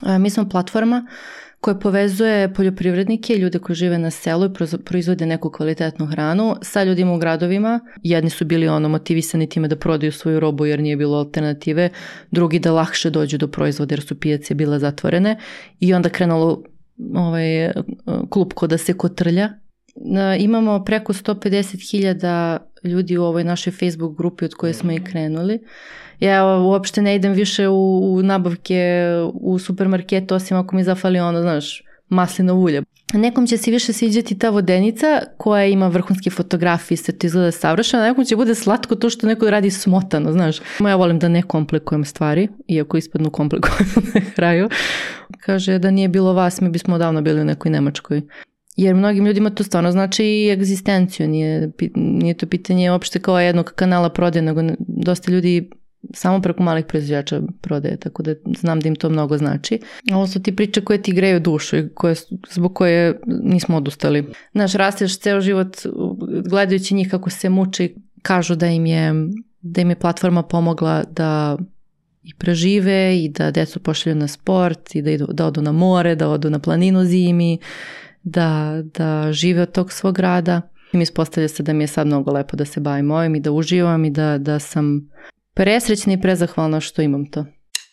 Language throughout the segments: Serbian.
Mi smo platforma koja povezuje poljoprivrednike, ljude koji žive na selu i proizvode neku kvalitetnu hranu sa ljudima u gradovima. Jedni su bili motivisani time da prodaju svoju robu jer nije bilo alternative, drugi da lakše dođu do proizvoda jer su pijace bile zatvorene i onda krenulo klupko da se kotrlja. Imamo preko 150.000 ljudi u ovoj našoj Facebook grupi od koje smo i krenuli. Ja uopšte ne idem više u nabavke u supermarketu, osim ako mi zafali maslinovo ulje. Nekom će se više sviđati ta vodenica koja ima vrhunske fotografije, sve to izgleda savršeno, nekom će bude slatko to što neko radi smotano, znaš. Ja volim da ne komplikujem stvari, iako ispadnu komplikovano na kraju. Kaže da nije bilo vas, mi bismo odavno bili u nekoj Nemačkoj. Jer mnogim ljudima to stvarno znači i egzistenciju, nije to pitanje uopšte kao jednog kanala prodaje, nego dosta ljudi samo preko malih proizvođača prodaje, tako da znam da im to mnogo znači. Ovo su ti priče koje ti greju dušu i zbog koje nismo odustali. Znaš, rasteš ceo život gledajući njih kako se muče i kažu da im je platforma pomogla da i prežive i da decu pošalju na sport i da odu na more, da odu na planinu zimi, da žive od tog svog rada. I mi ispostavlja se da mi je sad mnogo lepo da se bavim ovim i da uživam i da sam presrećna i prezahvalna što imam to.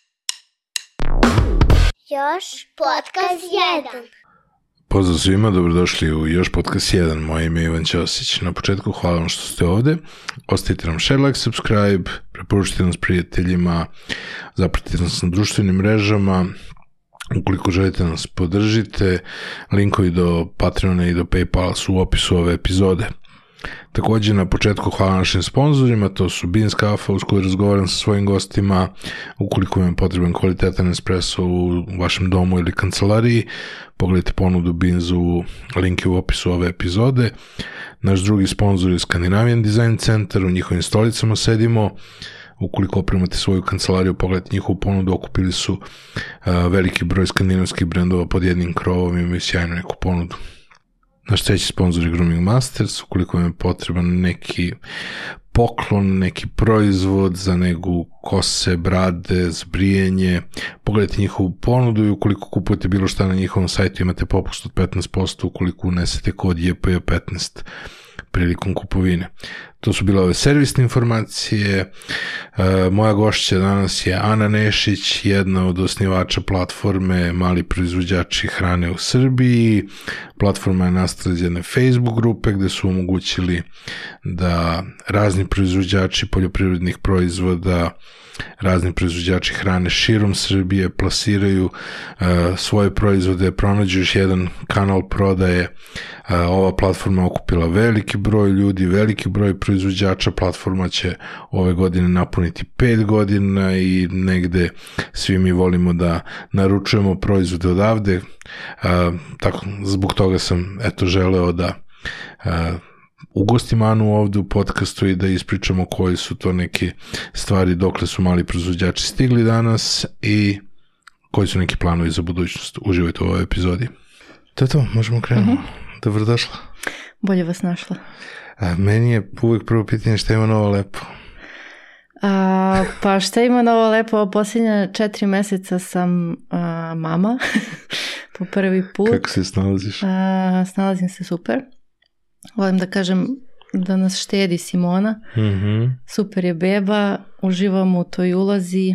Još podcast 1. Pozdrav svima, dobrodošli u Još podcast 1. Moje ime je Ivan Ćosić. Na početku hvala vam što ste ovde. Ostavite nam share, like, subscribe, preporučite nas prijateljima, zapratite nas na društvenim mrežama. Ukoliko želite nas podržite, linkovi do Patreona i do Paypala su u opisu ove epizode. Također na početku hvala našim sponzorima, to su Beans Kafa uz koju razgovaram sa svojim gostima. Ukoliko vam je potreban kvalitetan espresso u vašem domu ili kancelariji, pogledajte ponudu Beansu, link je u opisu ove epizode. Naš drugi sponzor je Scandinavian Design Center, u njihovim stolicama sedimo. Ukoliko opremate svoju kancelariju, pogledajte njihovu ponudu, okupili su veliki broj skandinavskih brendova pod jednim krovom i imaju sjajnu neku ponudu. Naš treći sponsor je Grooming Masters, ukoliko vam je potreban neki poklon, neki proizvod za negu kose, brade, za brijanje, pogledajte njihovu ponudu i ukoliko kupujete bilo šta na njihovom sajtu imate popust od 15% ukoliko unesete kod JPJ15 prilikom kupovine. To su bile ove servisne informacije. Moja gošća danas je Ana Nešić, jedna od osnivača platforme Mali proizvođači hrane u Srbiji. Platforma je nastala iz jedne Facebook grupe gde su omogućili da razni proizvođači poljoprivrednih proizvoda, razni proizvođači hrane širom Srbije plasiraju svoje proizvode, pronađu još jedan kanal prodaje. Ova platforma je okupila veliki broj ljudi, veliki broj proizvođača. Platforma će ove godine napuniti 5 godina i negde svi mi volimo da naručujemo proizvode odavde. Tako, zbog toga sam želeo da ugostim Anu ovde u podcastu i da ispričamo koji su to neke stvari dokle su mali proizvođači stigli danas i koji su neki planovi za budućnost. Uživajte u ovoj epizodi. To je to, možemo krenuti. Dobrodošla. Bolje vas našla. Meni je uvijek prvo pitanje šta ima novo lepo. Pa šta ima novo lepo? Posljednja 4 meseca sam mama po prvi put. Kako se snalaziš? Snalazim se super. Volim da kažem da nas štedi Simona. Super je beba, uživamo u toj ulozi.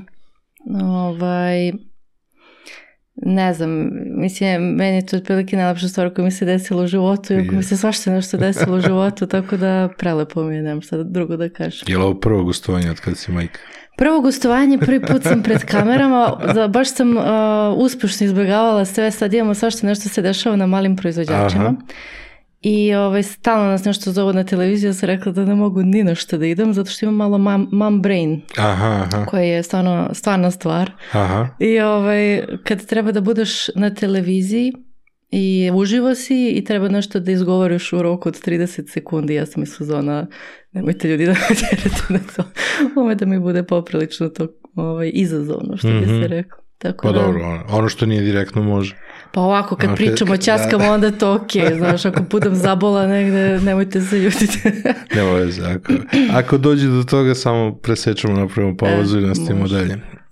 Ne znam, mislim, meni je to otprilike najlepša stvar koja mi se desila u životu, iako mi se svašta nešto desilo u životu, tako da prelepo mi je, nemam šta drugo da kažem. Je li ovo prvo gostovanje od kada si majka? Prvo gostovanje, prvi put sam pred kamerama, baš sam uspešno izbjegavala sve, sad imamo svašta nešto se dešava na malim proizvođačima. Aha. I stalno nas nešto zovu na televiziju, ja sam rekla da ne mogu ni na što da idem, zato što imam malo mom brain, koja je stvarna stvar. Aha. I kad treba da budeš na televiziji i uživo si i treba nešto da izgovoriš u roku od 30 sekundi, ja sam iz fazona, nemojte ljudi da me tjerate na to, ovo da mi bude poprilično to izazovno, što bi se rekao. Tako pa dobro, ono što nije direktno može. Pa ovako, kad pričamo, ćaskamo, onda to okej, znaš, ako budem zabola negde, nemojte se ljutiti. Nema veze, ako dođe do toga, samo presečemo, napravimo pauzu i nastavimo dalje.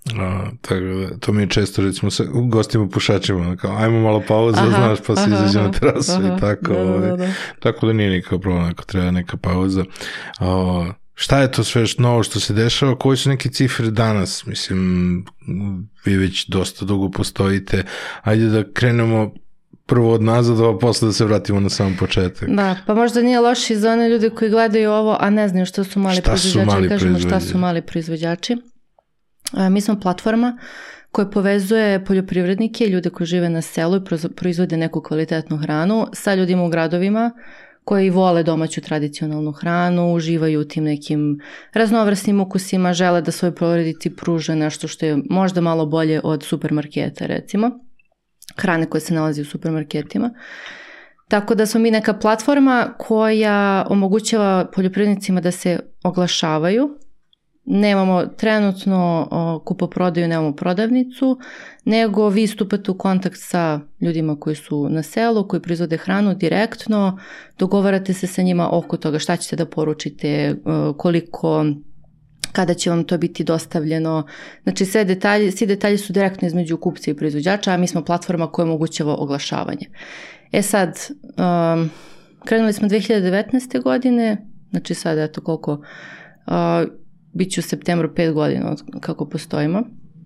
Tako da, to mi je često, recimo, sa gostima pušačima, kao, ajmo malo pauza, znaš, pa se izađe na terasu i tako. Da. Tako da nije nikakav problem, ako treba neka pauza. Šta je to sve novo što se dešava? Koji su neke cifre danas? Mislim, vi već dosta dugo postojite. Ajde da krenemo prvo od nazad, a posle da se vratimo na sam početak. Da, pa možda nije loše za one ljude koji gledaju ovo, a ne znaju što su mali proizvođači. Kažemo šta su mali proizvođači. Mi smo platforma koja povezuje poljoprivrednike, ljude koji žive na selu i proizvode neku kvalitetnu hranu sa ljudima u gradovima koji vole domaću tradicionalnu hranu, uživaju u tim nekim raznovrsnim ukusima, žele da svoj porodici pruže nešto što je možda malo bolje od supermarketa, recimo, hrane koje se nalazi u supermarketima. Tako da smo mi neka platforma koja omogućava poljoprivrednicima da se oglašavaju. Nemamo trenutno kupoprodaju, nemamo prodavnicu, nego vi stupate u kontakt sa ljudima koji su na selu, koji proizvode hranu direktno, dogovarate se sa njima oko toga šta ćete da poručite, koliko, kada će vam to biti dostavljeno. Znači svi detalji su direktno između kupca i proizvođača, a mi smo platforma koja omogućava oglašavanje. Sad, krenuli smo 2019. godine, znači sad eto koliko... Biće u septembru 5 godina od kako postojimo.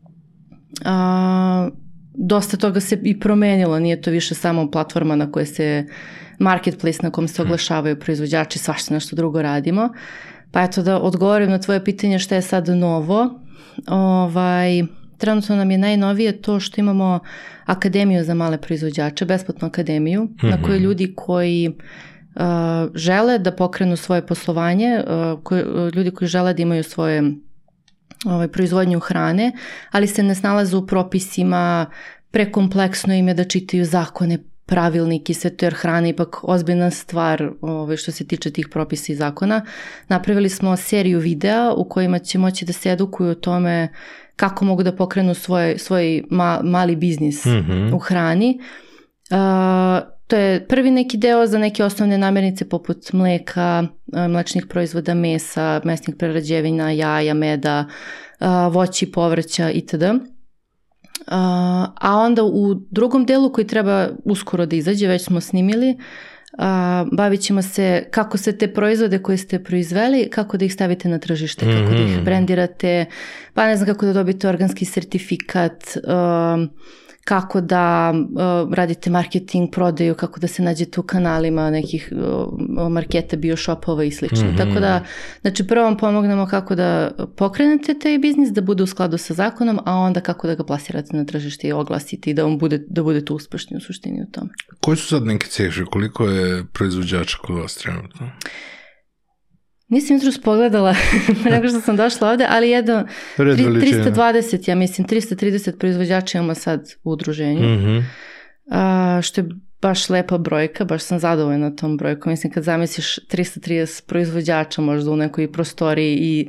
Dosta toga se i promenilo, nije to više samo platforma na kojoj se marketplace na kom se oglašavaju proizvođači, svašta nešto drugo radimo. Pa eto da odgovorim na tvoje pitanje šta je sad novo. Trenutno nam je najnovije to što imamo akademiju za male proizvođače, besplatnu akademiju, na kojoj ljudi koji žele da pokrenu svoje poslovanje, ljudi koji žele da imaju svoje proizvodnju hrane, ali se ne snalaze u propisima, prekompleksno im je da čitaju zakone, pravilnike i sve to, jer hrana je ipak ozbiljna stvar što se tiče tih propisa i zakona. Napravili smo seriju videa u kojima će moći da se edukuju o tome kako mogu da pokrenu svoj mali biznis u hrani. To je prvi neki deo za neke osnovne namirnice poput mleka, mlečnih proizvoda, mesa, mesnih prerađevina, jaja, meda, voća i povrća itd. A onda u drugom delu koji treba uskoro da izađe, već smo snimili, bavit ćemo se kako se te proizvode koje ste proizveli, kako da ih stavite na tržište, kako da ih brendirate, pa ne znam kako da dobijete organski sertifikat, kako da radite marketing, prodaju, kako da se nađete u kanalima nekih marketa, bioshopova i slično. Tako da, znači prvo vam pomognemo kako da pokrenete taj biznis, da bude u skladu sa zakonom, a onda kako da ga plasirate na tržište i oglasite i da budete uspešni u suštini u tome. Koji su sad neke cifre? Koliko je proizvođača kod vas trenutno? Nisam jutros pogledala nego što sam došla ovde, ali 320, ja mislim, 330 proizvođača imamo sad u udruženju, što je baš lepa brojka, baš sam zadovoljna tom brojkom. Mislim, kad zamisliš 330 proizvođača možda u nekoj prostoriji i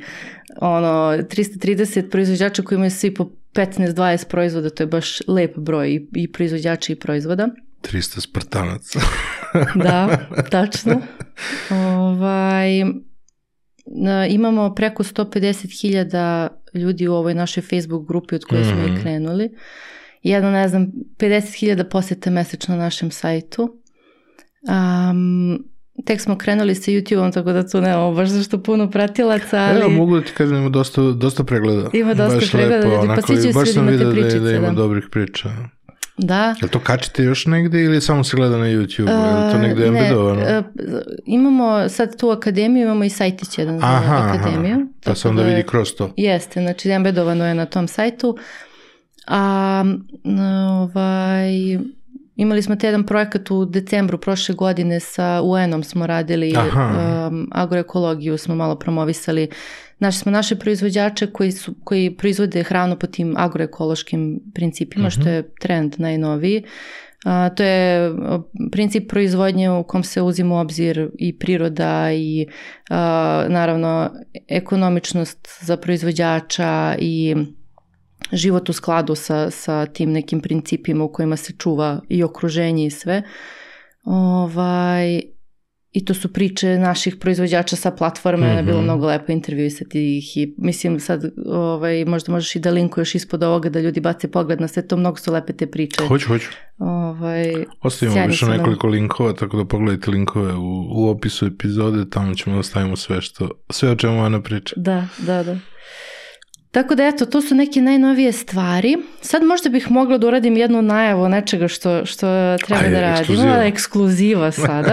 330 proizvođača koji imaju svi po 15-20 proizvoda, to je baš lep broj i proizvođača i proizvoda. 300 Spartanaca. Da, tačno. Imamo preko 150.000 ljudi u ovoj našoj Facebook grupi od koje smo i krenuli. 50.000 posjeta mesečno na našem sajtu. Tek smo krenuli sa YouTube-om, tako da tu nemamo baš zašto puno pratilaca, ali... Evo, mogu da ti kažem, ima dosta pregleda. Ima dosta pregleda, ljudi, pa sviđaju se ljudima te pričice. Baš sam vidio da ima dobrih priča. Da. Je to kačite još negde ili samo se gleda na YouTube? Je to negde embedovano? Imamo sad tu akademiju, imamo i sajtić jedan za akademiju. Pa se onda vidi kroz to. Jeste, znači embedovano je na tom sajtu. Imali smo jedan projekat u decembru prošle godine sa UN-om smo radili, agroekologiju smo malo promovisali. Našli smo naše proizvođače koji proizvode hranu po tim agroekološkim principima, što je trend najnoviji. To je princip proizvodnje u kom se uzima u obzir i priroda i naravno ekonomičnost za proizvođača i život u skladu sa tim nekim principima u kojima se čuva i okruženje i sve. I to su priče naših proizvođača sa platforme, bilo mnogo lepo intervjuisati ih i mislim sad možda možeš i da linkuješ ispod ovoga da ljudi bace pogled na sve to, mnogo su lepe te priče. Hoću. Ostavimo više nekoliko linkova, tako da pogledajte linkove u opisu epizode, tamo ćemo da stavimo sve o čemu Ana priča. Da. Tako da eto, to su neke najnovije stvari. Sad možda bih mogla da uradim jednu najavu nečega što treba da radimo. Ekskluziva sada.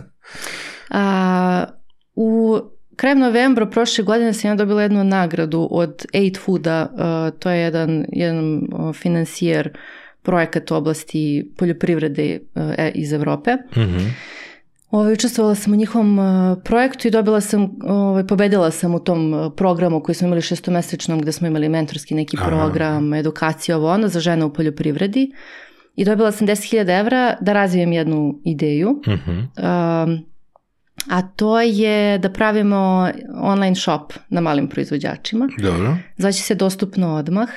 Krajem novembra prošle godine sam ja dobila jednu nagradu od Aid Fooda, to je jedan finansijer projekat u oblasti poljoprivrede iz Evrope. Učestvovala sam u njihovom projektu i pobedila sam u tom programu koji smo imali 6-mesečnom, gde smo imali mentorski neki program, edukacija za žene u poljoprivredi i dobila sam 10.000 evra da razvijem jednu ideju. A to je da pravimo online shop na malim proizvođačima. Dobro. Zvaće se Dostupno odmah.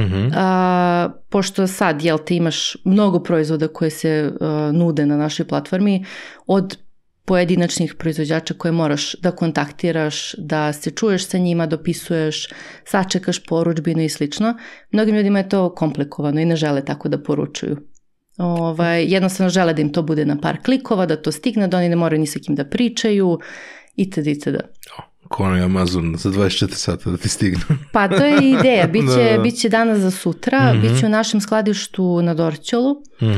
Pošto sad, ti imaš mnogo proizvoda koje se nude na našoj platformi, od pojedinačnih proizvođača koje moraš da kontaktiraš, da se čuješ sa njima, dopisuješ, sačekaš porudžbinu i slično. Mnogim ljudima je to komplikovano i ne žele tako da poručuju. Jednostavno žele da im to bude na par klikova, da to stigne, da oni ne moraju ni sa kim da pričaju itd. Ko onaj Amazon za 24 sata da ti stigne. Pa to je ideja, biće danas za sutra, biće u našem skladištu na Dorćolu.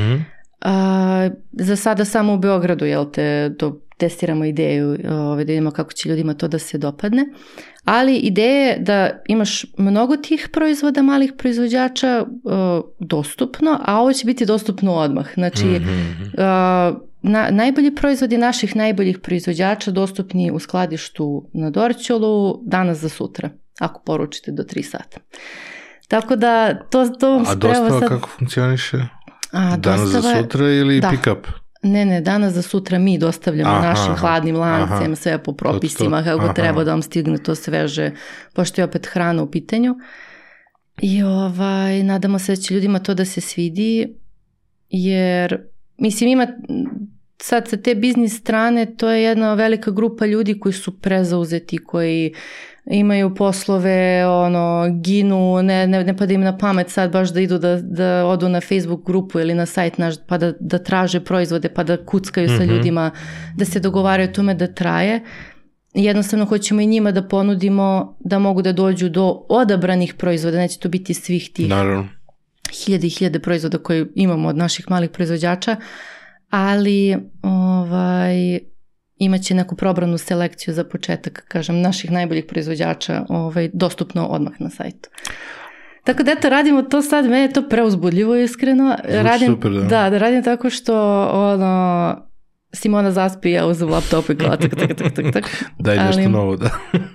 Za sada samo u Beogradu, testiramo ideju, da vidimo kako će ljudima to da se dopadne. Ali ideja je da imaš mnogo tih proizvoda, malih proizvođača dostupno, a ovo će biti dostupno odmah. Znači, najbolji proizvodi naših najboljih proizvođača dostupni u skladištu na Dorćolu danas za sutra, ako poručite do 3 sata. Tako da to vam sprema sad... A dostava kako funkcioniše? Danas za sutra ili pick-up? Ne, danas za sutra mi dostavljamo našim hladnim lancem, sve po propisima, kako treba da vam stigne to sveže, pošto je opet hrana u pitanju. I nadamo se da će ljudima to da se svidi, jer mislim ima sad sa te biznis strane, to je jedna velika grupa ljudi koji su prezauzeti, koji imaju poslove, ginu, ne pada im na pamet sad baš da idu da odu na Facebook grupu ili na sajt naš, pa da traže proizvode, pa da kuckaju sa ljudima, da se dogovaraju tome da traje. Jednostavno hoćemo i njima da ponudimo da mogu da dođu do odabranih proizvoda, neće to biti svih tih hiljade i hiljade proizvoda koje imamo od naših malih proizvođača, ali imaće neku probranu selekciju za početak, kažem, naših najboljih proizvođača dostupno odmah na sajtu. Tako da radimo to sad, mene je to preuzbudljivo iskreno. Super, da. Da radim tako što Simona zaspi, ja uzem laptop i kao tak. Daj nešto novo, da.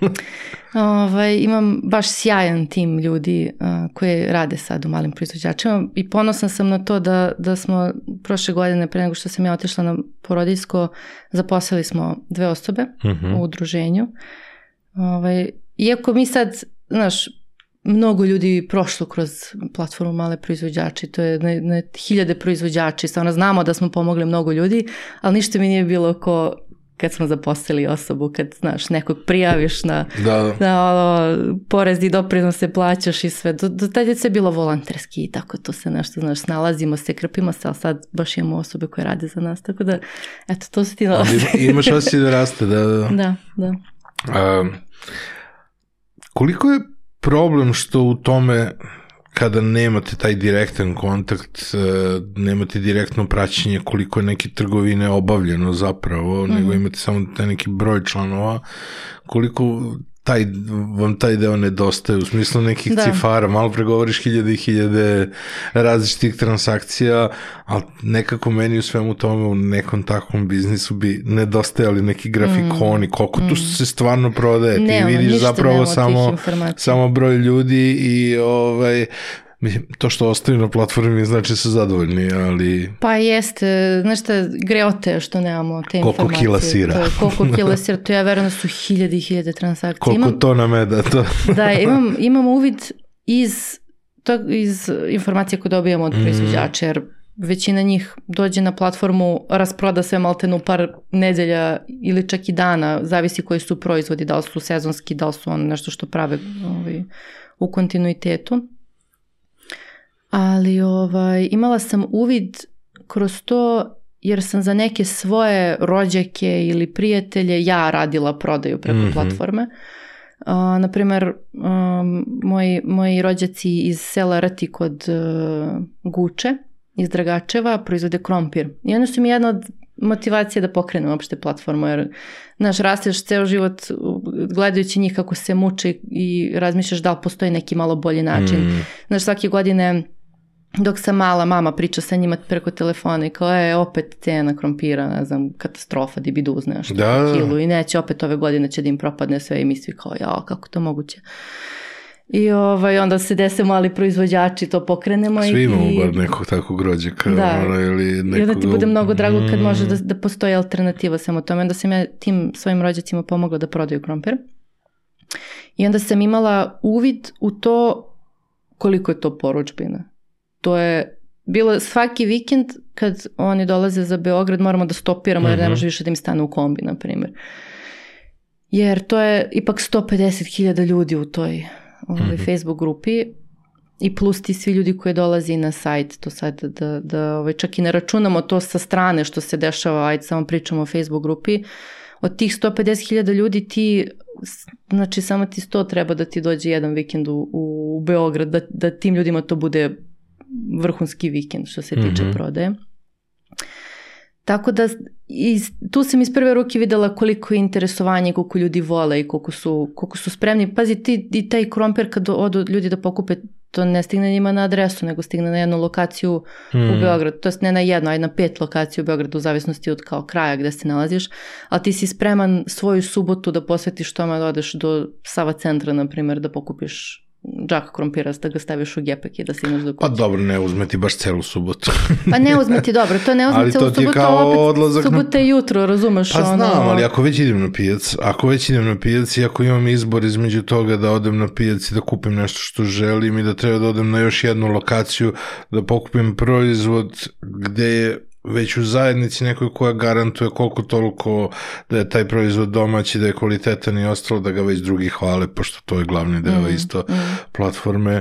Imam baš sjajan tim ljudi koji rade sad u malim proizvođačima i ponosna sam na to da smo prošle godine, pre nego što sam ja otišla na porodiljsko, zaposlili smo 2 osobe u udruženju. Iako mi sad, mnogo ljudi prošlo kroz platformu male proizvođači, to je na hiljade proizvođači, stvarno znamo da smo pomogli mnogo ljudi, ali ništa mi nije bilo ko kad smo zaposlili osobu, kad nekog prijaviš na porez i doprinose plaćaš i sve, do tada je sve bilo volonterski i tako to se nešto, snalazimo se, krpimo se, ali sad baš imamo osobe koje rade za nas, tako da, eto, to su ti novosti. Imaš osjećaj da raste, da. Da. Koliko je problem što u tome kada nemate taj direktan kontakt, nemate direktno praćenje koliko je neke trgovine obavljeno zapravo, nego imate samo taj neki broj članova, koliko vam taj deo nedostaje u smislu nekih cifara, malo pregovoriš hiljade i hiljade različitih transakcija, ali nekako meni u svemu tome u nekom takvom biznisu bi nedostajali neki grafikoni, koliko tu se stvarno prodaje, ti vidiš zapravo samo broj ljudi i to što ostaju na platformi znači su zadovoljni, ali... Pa jeste, znaš šta, greote što nemamo te informacije. Koliko kila sira. Koliko kila sira, to ja verujem da su hiljade i hiljade transakcija. Koliko tona meda, to... Da, imam uvid iz informacije koje dobijamo od proizvođača, jer većina njih dođe na platformu, rasproda sve maltenu par nedelja ili čak i dana, zavisi koji su proizvodi, da li su sezonski, da li su ono nešto što prave u kontinuitetu. Ali imala sam uvid kroz to jer sam za neke svoje rođake ili prijatelje ja radila prodaju preko platforme. Naprimer, moji rođaci iz sela Rti kod Guče, iz Dragačeva, proizvode krompir. I onda su mi jedna od motivacije da pokrenem uopšte platformu, jer rasteš ceo život gledajući njih kako se muče i razmišljaš da li postoji neki malo bolji način. Svake godine dok sam mala, mama priča sa njima preko telefona i kao opet cena krompira, ne znam, katastrofa, di bi da uzne nešto kilu i neće, opet ove godine će da im propadne sve i mi svi kao, kako to moguće. I onda se dese mali proizvođači, to pokrenemo. Svi imamo bar nekog takvog rođaka. Ili nekog... I onda ti bude mnogo drago kad može da postoji alternativa samo tome. Onda sam ja tim svojim rođacima pomogla da prodaju krompir. I onda sam imala uvid u to koliko je to porudžbina. To je bilo svaki vikend kad oni dolaze za Beograd, moramo da stopiramo jer ne može više da im stane u kombi, na primjer. Jer to je ipak 150.000 ljudi u toj Facebook grupi i plus ti svi ljudi koji dolazi na sajt, to sad da čak i ne računamo to sa strane što se dešava, ajde samo pričamo o Facebook grupi, od tih 150.000 ljudi znači samo ti 100 treba da ti dođe jedan vikend u Beograd, da tim ljudima to bude vrhunski vikend što se tiče prodaje. Tako da tu sam iz prve ruke videla koliko je interesovanje, koliko ljudi vole i koliko su spremni. Pazi, ti taj krompir kad odu ljudi da pokupe, to ne stigne njima na adresu, nego stigne na jednu lokaciju u Beogradu. To je ne na jednu, a na 5 lokacija u Beogradu, u zavisnosti od kao kraja gde se nalaziš. Ali ti si spreman svoju subotu da posvetiš tome, da odeš do Sava centra, na primjer, da pokupiš džak krompira, da ga staviš u gepek i da si imaš do kuće. Pa dobro, ne uzme ti baš celu subotu. Pa ne uzme ti dobro, to ne uzme celu subotu, opet subota i jutro, razumeš? Pa znam, ali ako već idem na pijac i ako imam izbor između toga da odem na pijac i da kupim nešto što želim i da treba da odem na još jednu lokaciju da pokupim proizvod gde je već u zajednici nekoj koja garantuje koliko toliko da je taj proizvod domaći, da je kvalitetan i ostalo, da ga već drugi hvale, pošto to je glavni deo isto platforme,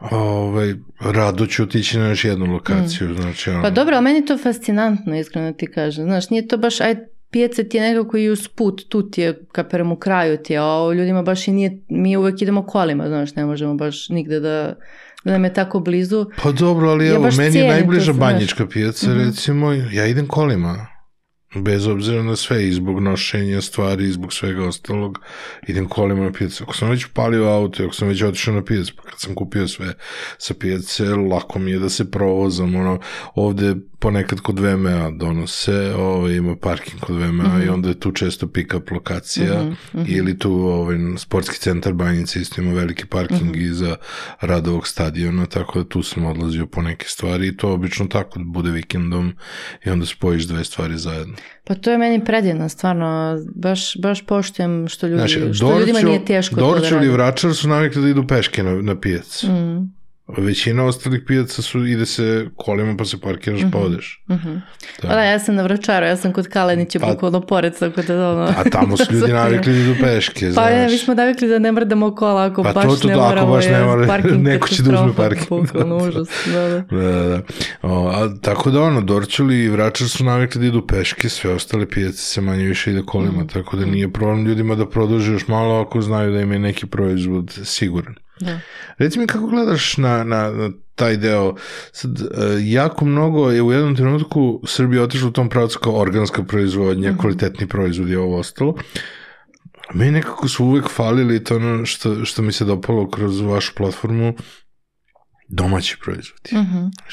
rado ću otići na još jednu lokaciju. Znači, Pa dobro, ali meni je to fascinantno, iskreno ti kažem. Znaš, nije to baš, pijaca ti je nekako i uz put, tu ti je, kaperem u kraju ti je, a ljudima baš i nije, mi uvek idemo kolima, znaš, ne možemo baš nigde da nam je tako blizu. Pa dobro, ali evo, meni je najbliža Banjička pijaca, recimo, ja idem kolima, bez obzira na sve, i zbog nošenja stvari, i zbog svega ostalog, idem kolima na pijacu. Ako sam već palio auto, ako sam već otišao na pijac, pa kad sam kupio sve sa pijace, lako mi je da se provozam, ovde ponekad kod VMA donose, ima parking kod VMA i onda je tu često pick-up lokacija ili tu sportski centar Banjica isto ima veliki parking iza Radovog stadiona, tako da tu sam odlazio po neke stvari i to obično tako bude vikendom i onda spojiš dve stvari zajedno. Pa to je meni predivno, stvarno, baš poštujem što ljudima nije teško to da radi. Dorćol i Vračar su navikli da idu peške na pijac. Većina ostalih pijaca ide se kolima pa se parkiraš pa odeš. Da, ja sam na Vračaru, ja sam kod Kalenića bukvalno pored. A tamo su ljudi navikli da idu peške. Pa ne, mi smo navikli da ne mrdamo kola ako baš ne moramo parking. Neko će da uzme parking. Bukvalno užas. Da. Tako da Dorćol i Vračar su navikli da idu peške, sve ostale pijace se manje više ide kolima, tako da nije problem ljudima da produže još malo ako znaju da im je neki proizvod siguran. Da. Reci mi kako gledaš na taj deo. Sad, jako mnogo je u jednom trenutku Srbija otišla u tom pravcu kao organska proizvodnja, kvalitetni proizvod i ovo ostalo. Meni nekako su uvek falili to što mi se dopalo kroz vašu platformu, domaći proizvodi.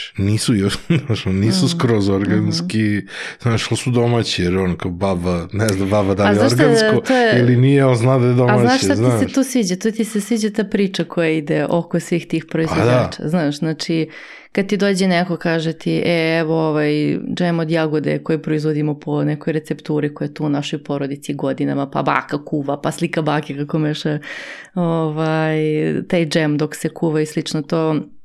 Nisu skroz organski, znaš, li su domaći, jer kao baba, ne znam, baba da li je organsko ili nije, on zna da je domaći. A znaš šta ti se tu sviđa? Tu ti se sviđa ta priča koja ide oko svih tih proizvođača. Znaš, znači, kad ti dođe neko, kaže ti, evo džem od jagode koji proizvodimo po nekoj recepturi koja je tu u našoj porodici godinama, pa baka kuva, pa slika bake kako meša taj džem dok se kuva i slično to.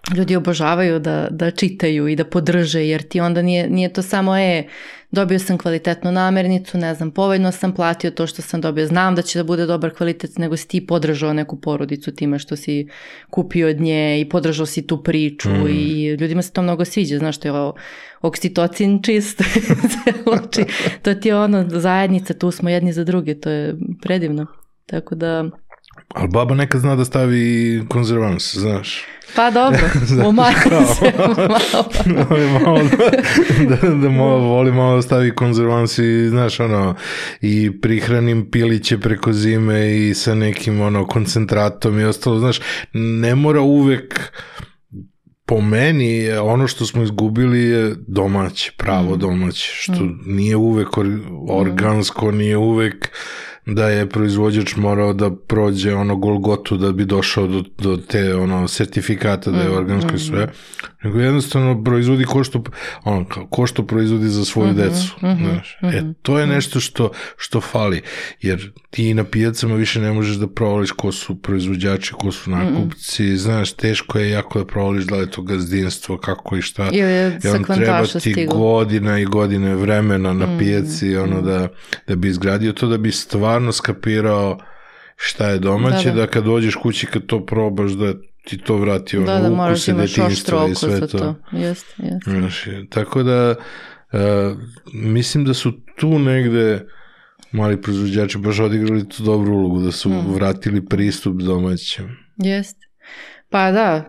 ljudi obožavaju da čitaju i da podrže, jer ti onda nije to samo dobio sam kvalitetnu namirnicu, ne znam, povoljno sam platio to što sam dobio, znam da će da bude dobar kvalitet, nego si ti podržao neku porodicu time što si kupio od nje i podržao si tu priču i ljudima se to mnogo sviđa, znaš, to je oksitocin čist, to ti je ono, zajednica, tu smo jedni za druge, to je predivno, tako da... Ali baba nekad zna da stavi konzervans, znaš. Pa dobro, umarno se malo. Da voli malo da stavi konzervans i, znaš, ono, i prihranim piliće preko zime i sa nekim, ono, koncentratom i ostalo, znaš, ne mora uvek... Po meni, ono što smo izgubili je domaće, pravo domaće, što nije uvek organsko, nije uvek da je proizvođač morao da prođe ono Golgotu da bi došao do te ono sertifikata da je organsko i sve, nego jednostavno proizvodi ko što proizvodi za svoju decu. Znaš. To je nešto što fali, jer ti na pijacama više ne možeš da provališ ko su proizvođači, ko su nakupci, znaš, teško je jako da provališ da li je to gazdinstvo, kako i šta. Jer treba ti godina i godine vremena na pijaci da bi izgradio to, da bi stvarno skapirao šta je domaće, da kad dođeš kući, kad to probaš, da ti to vrati ukuse detinjstva i sve to. Jest. Tako da mislim da su tu negde mali proizvođači baš odigrali tu dobru ulogu, da su vratili pristup domaćem. Jest. Pa da,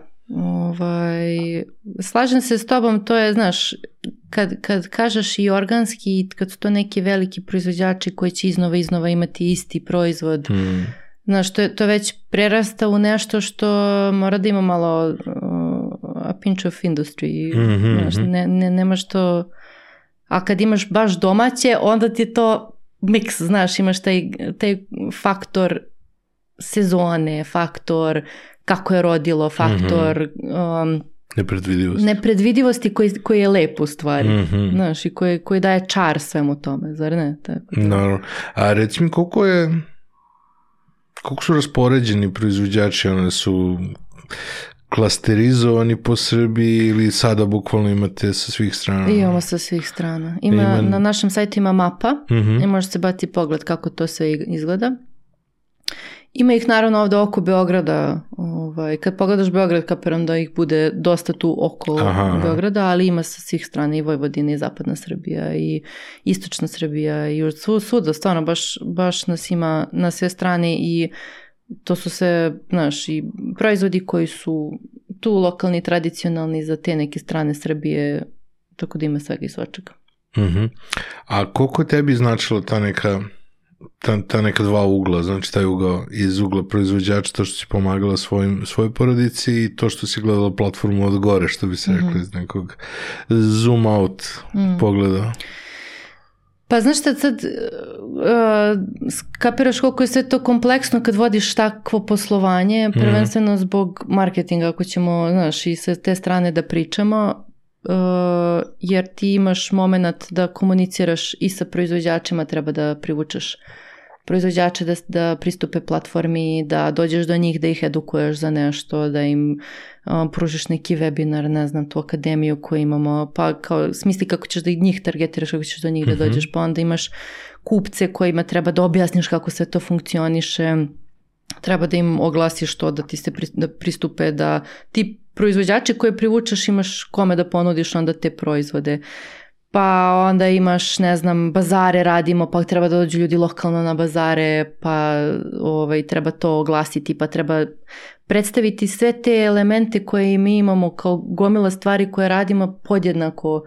slažem se s tobom, to je, znaš, kad kažeš i organski, kad su to neki veliki proizvođači koji će iznova imati isti proizvod, znaš, to već prerasta u nešto što mora da ima malo a pinch of industry, znaš, nemaš to, a kad imaš baš domaće, onda ti je to mix, znaš, imaš taj faktor sezone, faktor kako je rodilo, faktor nepredvidivosti koji je lep u stvari, znaš, i koji daje čar svemu tome, zar ne? Tako da. Naravno. A reci mi, koliko su raspoređeni proizvođači, one su klasterizovani po Srbiji ili sada bukvalno imate sa svih strana? Imamo sa svih strana. Na našem sajtu ima mapa i može se baciti pogled kako to sve izgleda. Ima ih naravno ovdje oko Beograda, kad pogledaš Beograd, kapiram da ih bude dosta tu oko Beograda, ali ima sa svih strana i Vojvodina i Zapadna Srbija i Istočna Srbija i svuda, stvarno baš nas ima na sve strane i to su sve, znaš, i proizvodi koji su tu lokalni, tradicionalni za te neke strane Srbije, tako da ima svega i svačega. A koliko je tebi značila ta neka dva ugla, znači taj ugao iz ugla proizvođača, to što si pomagala svojoj porodici i to što si gledala platformu od gore, što bi se rekli iz nekog zoom out pogleda? Pa znaš šta, sad kapiraš koliko je sve to kompleksno kad vodiš takvo poslovanje, prvenstveno zbog marketinga, ako ćemo, znaš, i sa te strane da pričamo, jer ti imaš moment da komuniciraš i sa proizvođačima, treba da privučeš proizvođače da pristupe platformi, da dođeš do njih, da ih edukuješ za nešto, da im pružiš neki webinar, ne znam, tu akademiju koju imamo, pa kao smisli kako ćeš da njih targetiraš, kako ćeš do njih da dođeš, pa onda imaš kupce kojima treba da objasniš kako sve to funkcioniše, treba da im oglasiš to, da ti se da pristupe, da ti proizvođače koje privučeš imaš kome da ponudiš onda te proizvode. Pa onda imaš, ne znam, bazare radimo, pa treba da dođu ljudi lokalno na bazare, pa treba to oglasiti, pa treba predstaviti sve te elemente koje mi imamo kao gomila stvari koje radimo podjednako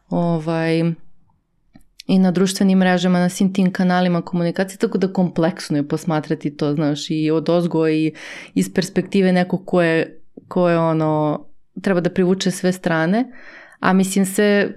i na društvenim mrežama, na svim tim kanalima komunikacije, tako da kompleksno je posmatrati to, znaš, i od ozgo i iz perspektive nekog ko je treba da privuče sve strane, a mislim se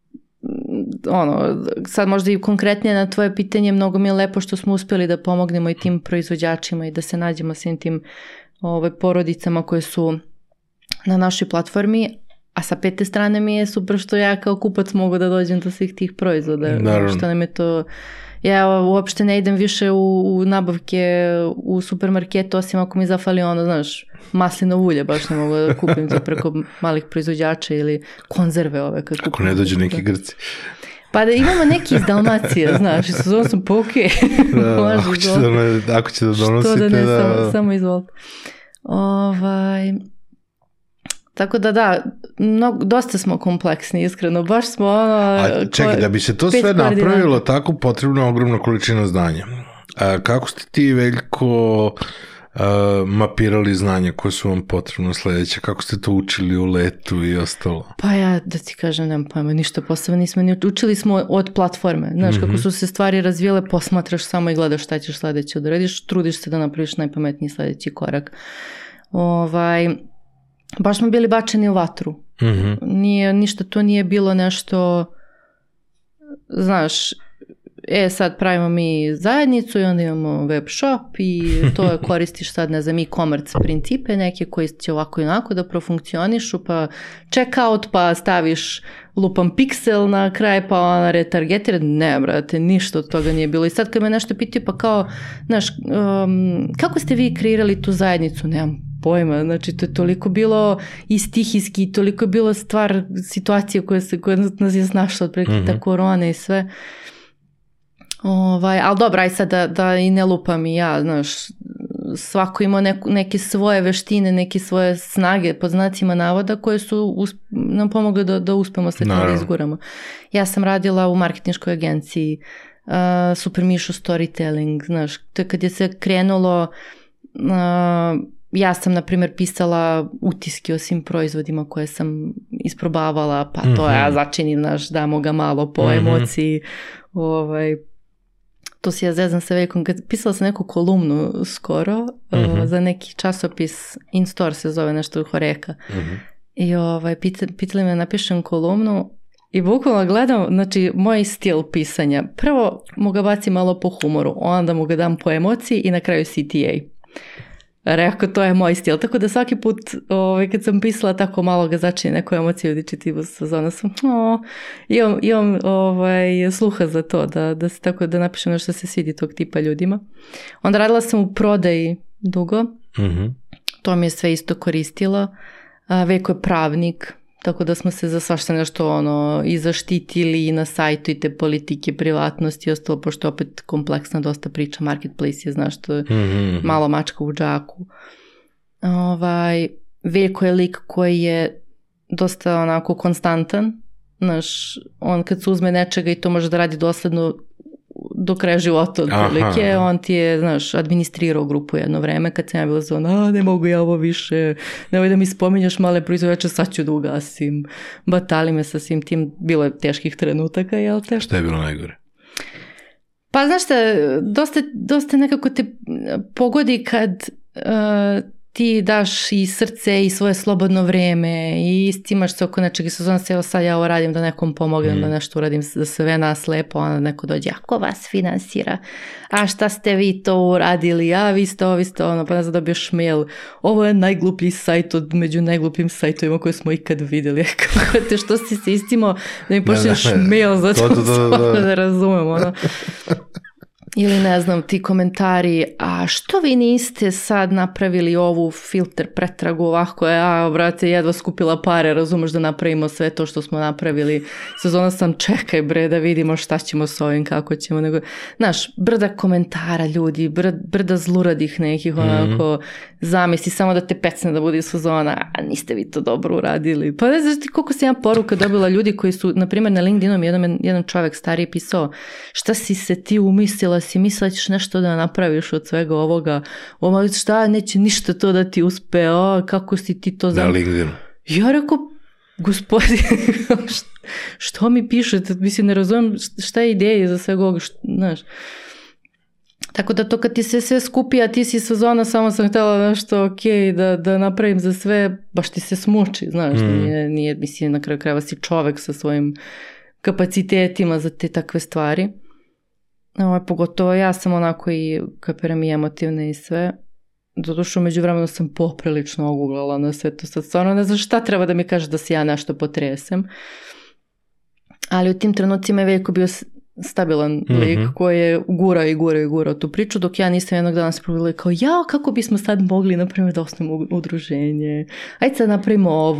sad možda i konkretnije na tvoje pitanje, mnogo mi je lepo što smo uspjeli da pomognemo i tim proizvođačima i da se nađemo svim tim porodicama koje su na našoj platformi, a sa pete strane mi je super što ja kao kupac mogu da dođem do svih tih proizvoda, što nam je to Ja uopšte ne idem više u nabavke u supermarketu, osim ako mi zafali ono, znaš, maslinovo ulje, baš ne mogu da kupim to preko malih proizvođača ili konzerve ove. Ako ne dođu neki Grci. Pa da imamo neki iz Dalmacije, znaš, i sezon sam pa okej. Ako će da donosite, što da ne, samo izvolite. Tako da, dosta smo kompleksni, iskreno, baš smo ono... Čekaj, da bi se to sve napravilo tako, potrebno je ogromna količina znanja. Kako ste ti, Veljko, mapirali znanja koje su vam potrebno sledeće? Kako ste to učili u letu i ostalo? Pa ja, da ti kažem, nemam pojma, ništa posebno nismo ni učili smo od platforme. Znaš, kako su se stvari razvijele, posmatraš samo i gledaš šta ćeš sledeće da radiš, trudiš se da napraviš najpametniji sledeći korak. Baš smo bili bačeni u vatru. Ništa to nije bilo nešto, znaš, sad pravimo mi zajednicu i onda imamo web shop i to koristiš sad, ne znam, e-commerce principe neke koji će ovako i onako da profunkcionišu, pa checkout, pa staviš lupan piksel na kraj, pa ona retargetira. Ne, brate, ništa od toga nije bilo. I sad kad me nešto pitaju, pa kao, znaš, kako ste vi kreirali tu zajednicu? Nemam pojma, znači to je toliko bilo i stihijski, toliko je bilo stvar, situacija koja nas je snašla od ta korona i sve. Ali dobro, aj sad da i ne lupam i ja, znaš, svako ima neke svoje veštine, neke svoje snage, pod znacima navoda, koje su nam pomogle da uspemo sve to izguramo. Ja sam radila u marketinškoj agenciji, Super Mišu storytelling, znaš, to je kad je se krenulo, ja sam, na primjer, pisala utiske o svim proizvodima koje sam isprobavala, pa to ja začinim, znaš, damo ga malo po emociji, to si ja zezam sa Veljkom, pisala sam neku kolumnu skoro za neki časopis, In-Store se zove, nešto Horeka. I pitali me napišem kolumnu i bukvalno gledam, znači, moj stil pisanja. Prvo mu ga bacim malo po humoru, onda mu ga dam po emociji i na kraju CTA. Rekao, to je moj stil. Tako da svaki put kad sam pisala tako malo ga začini neku emociju dičitivu sezona sam imam sluha za to da se tako da napišem nešto se svidi tog tipa ljudima. Onda radila sam u prodaji dugo. To mi je sve isto koristilo. Veljko je pravnik, tako da smo se za svašta nešto i zaštitili i na sajtu i te politike, privatnosti i ostalo, pošto opet kompleksna dosta priča, marketplace je, znaš, to je malo mačka u džaku. Veljko je lik koji je dosta onako konstantan, znaš, on kad se uzme nečega i to može da radi dosledno do kraja života otprilike, on ti je, znaš, administrirao grupu jedno vreme kad sam ja bila zona, ne mogu ja ovo više, nemoj da mi spominjaš male proizvođače, sad ću da ugasim, batali me sa svim tim, bilo je teških trenutaka, jel te? Šta je bilo najgore? Pa znaš šta, dosta nekako te pogodi kad ti daš i srce i svoje slobodno vreme i istimaš se oko nečeg i sezona se, evo sad ja ovo radim da nekom pomognem, da nešto uradim za sve nas lepo, onda neko dođe, ako vas finansira, a šta ste vi to uradili, a vi ste ono, pa ne znam, dobiješ mail, ovo je najgluplji sajt među najglupljim sajtovima koje smo ikad vidjeli, kako što si se istimo da mi pošlješ mail za to da razumem, ono. Ili ne znam, ti komentari, a što vi niste sad napravili ovu filter pretragu ovako, brate, jedva skupila pare, razumeš da napravimo sve to što smo napravili. Sezona sam, čekaj bre, da vidimo šta ćemo s ovim, kako ćemo, nego, znaš, brda komentara ljudi, brda zluradih nekih, onako, zamisli samo da te pecne da bude sezona, a niste vi to dobro uradili. Pa ne znaš ti koliko sam ja poruka dobila ljudi koji su, na primjer, na LinkedInu jedan čovjek stariji pisao, šta si se ti umislila, si mislila ćeš nešto da napraviš od svega ovoga, šta, neće ništa to da ti uspe, kako si ti to na LinkedInu. Ja rekao, gospodin, što mi pišete, mislim, ne razumijem šta je ideja za svega ovoga, znaš. Tako da to kad ti se sve skupi, a ti si sezona, samo sam htjela nešto da napravim za sve, baš ti se smuči, znaš, nije, mislim, na kraju krajeva si čovek sa svojim kapacitetima za te takve stvari. Pogotovo ja sam onako i kapiram i emotivna i sve. Doduše, umeđu vremenu sam poprilično oguglala na sve to. Sad stvarno ne znam šta treba da mi kaže da se ja nešto potresem. Ali u tim trenucima je Veljko bio stabilan lik koji je gurao tu priču, dok ja nisam jednog dana se probila kao, kako bismo sad mogli, na primjer, da osnovimo udruženje. Ajde sad napravimo ovo.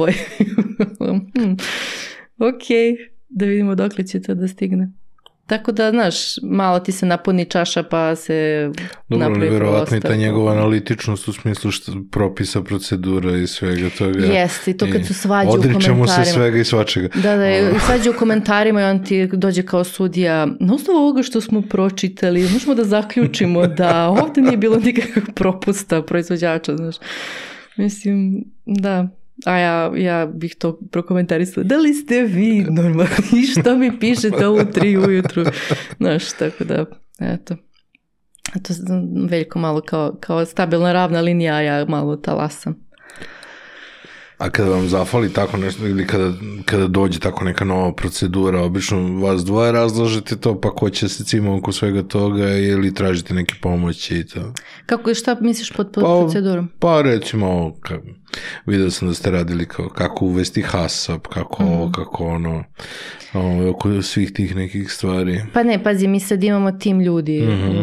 Ok, da vidimo dokle će to da stigne. Tako da, znaš, malo ti se napuni čaša pa se napravi prostor. Verovatno i ta njegova analitičnost u smislu propisa, procedura i svega toga. Jeste, i to kad su svađe u komentarima. Odričemo se svega i svačega. Da, svađe u komentarima i on ti dođe kao sudija. Na osnovu ovoga što smo pročitali, možemo da zaključimo da ovdje nije bilo nikakvog propusta proizvođača, znaš. Mislim, da... A ja bih to prokomentarisala. Da li ste vi normalni? Što mi pišete ovo 3 ujutru? Znaš, tako da, eto. To je veliko malo kao stabilna ravna linija, a ja malo talasam. A kada vam zafali tako nešto ili kada dođe tako neka nova procedura, obično vas dvoje razlažete to, pa ko će se cima oko svega toga ili tražite neke pomoći i to? Šta misliš pod procedurom? Pa recimo, vidio sam da ste radili kako uvesti HACCP, kako ono, oko svih tih nekih stvari. Pa ne, pazi, mi sad imamo tim ljudi,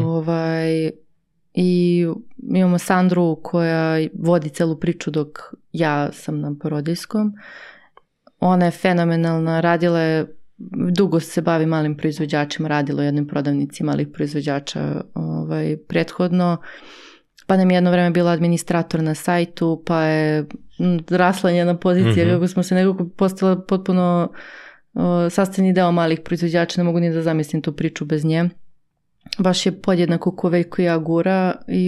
i imamo Sandru koja vodi celu priču dok ja sam na porodiljskom. Ona je fenomenalna, radila je, dugo se bavi malim proizvođačima, radila u jednoj prodavnici malih proizvođača prethodno, pa nam je jedno vreme bila administrator na sajtu, pa je rasla njena pozicija, kako smo se nekako postala potpuno sastavni deo malih proizvođača, ne mogu ni da zamislim tu priču bez nje. Baš je podjednako ko Veljko i ja gura i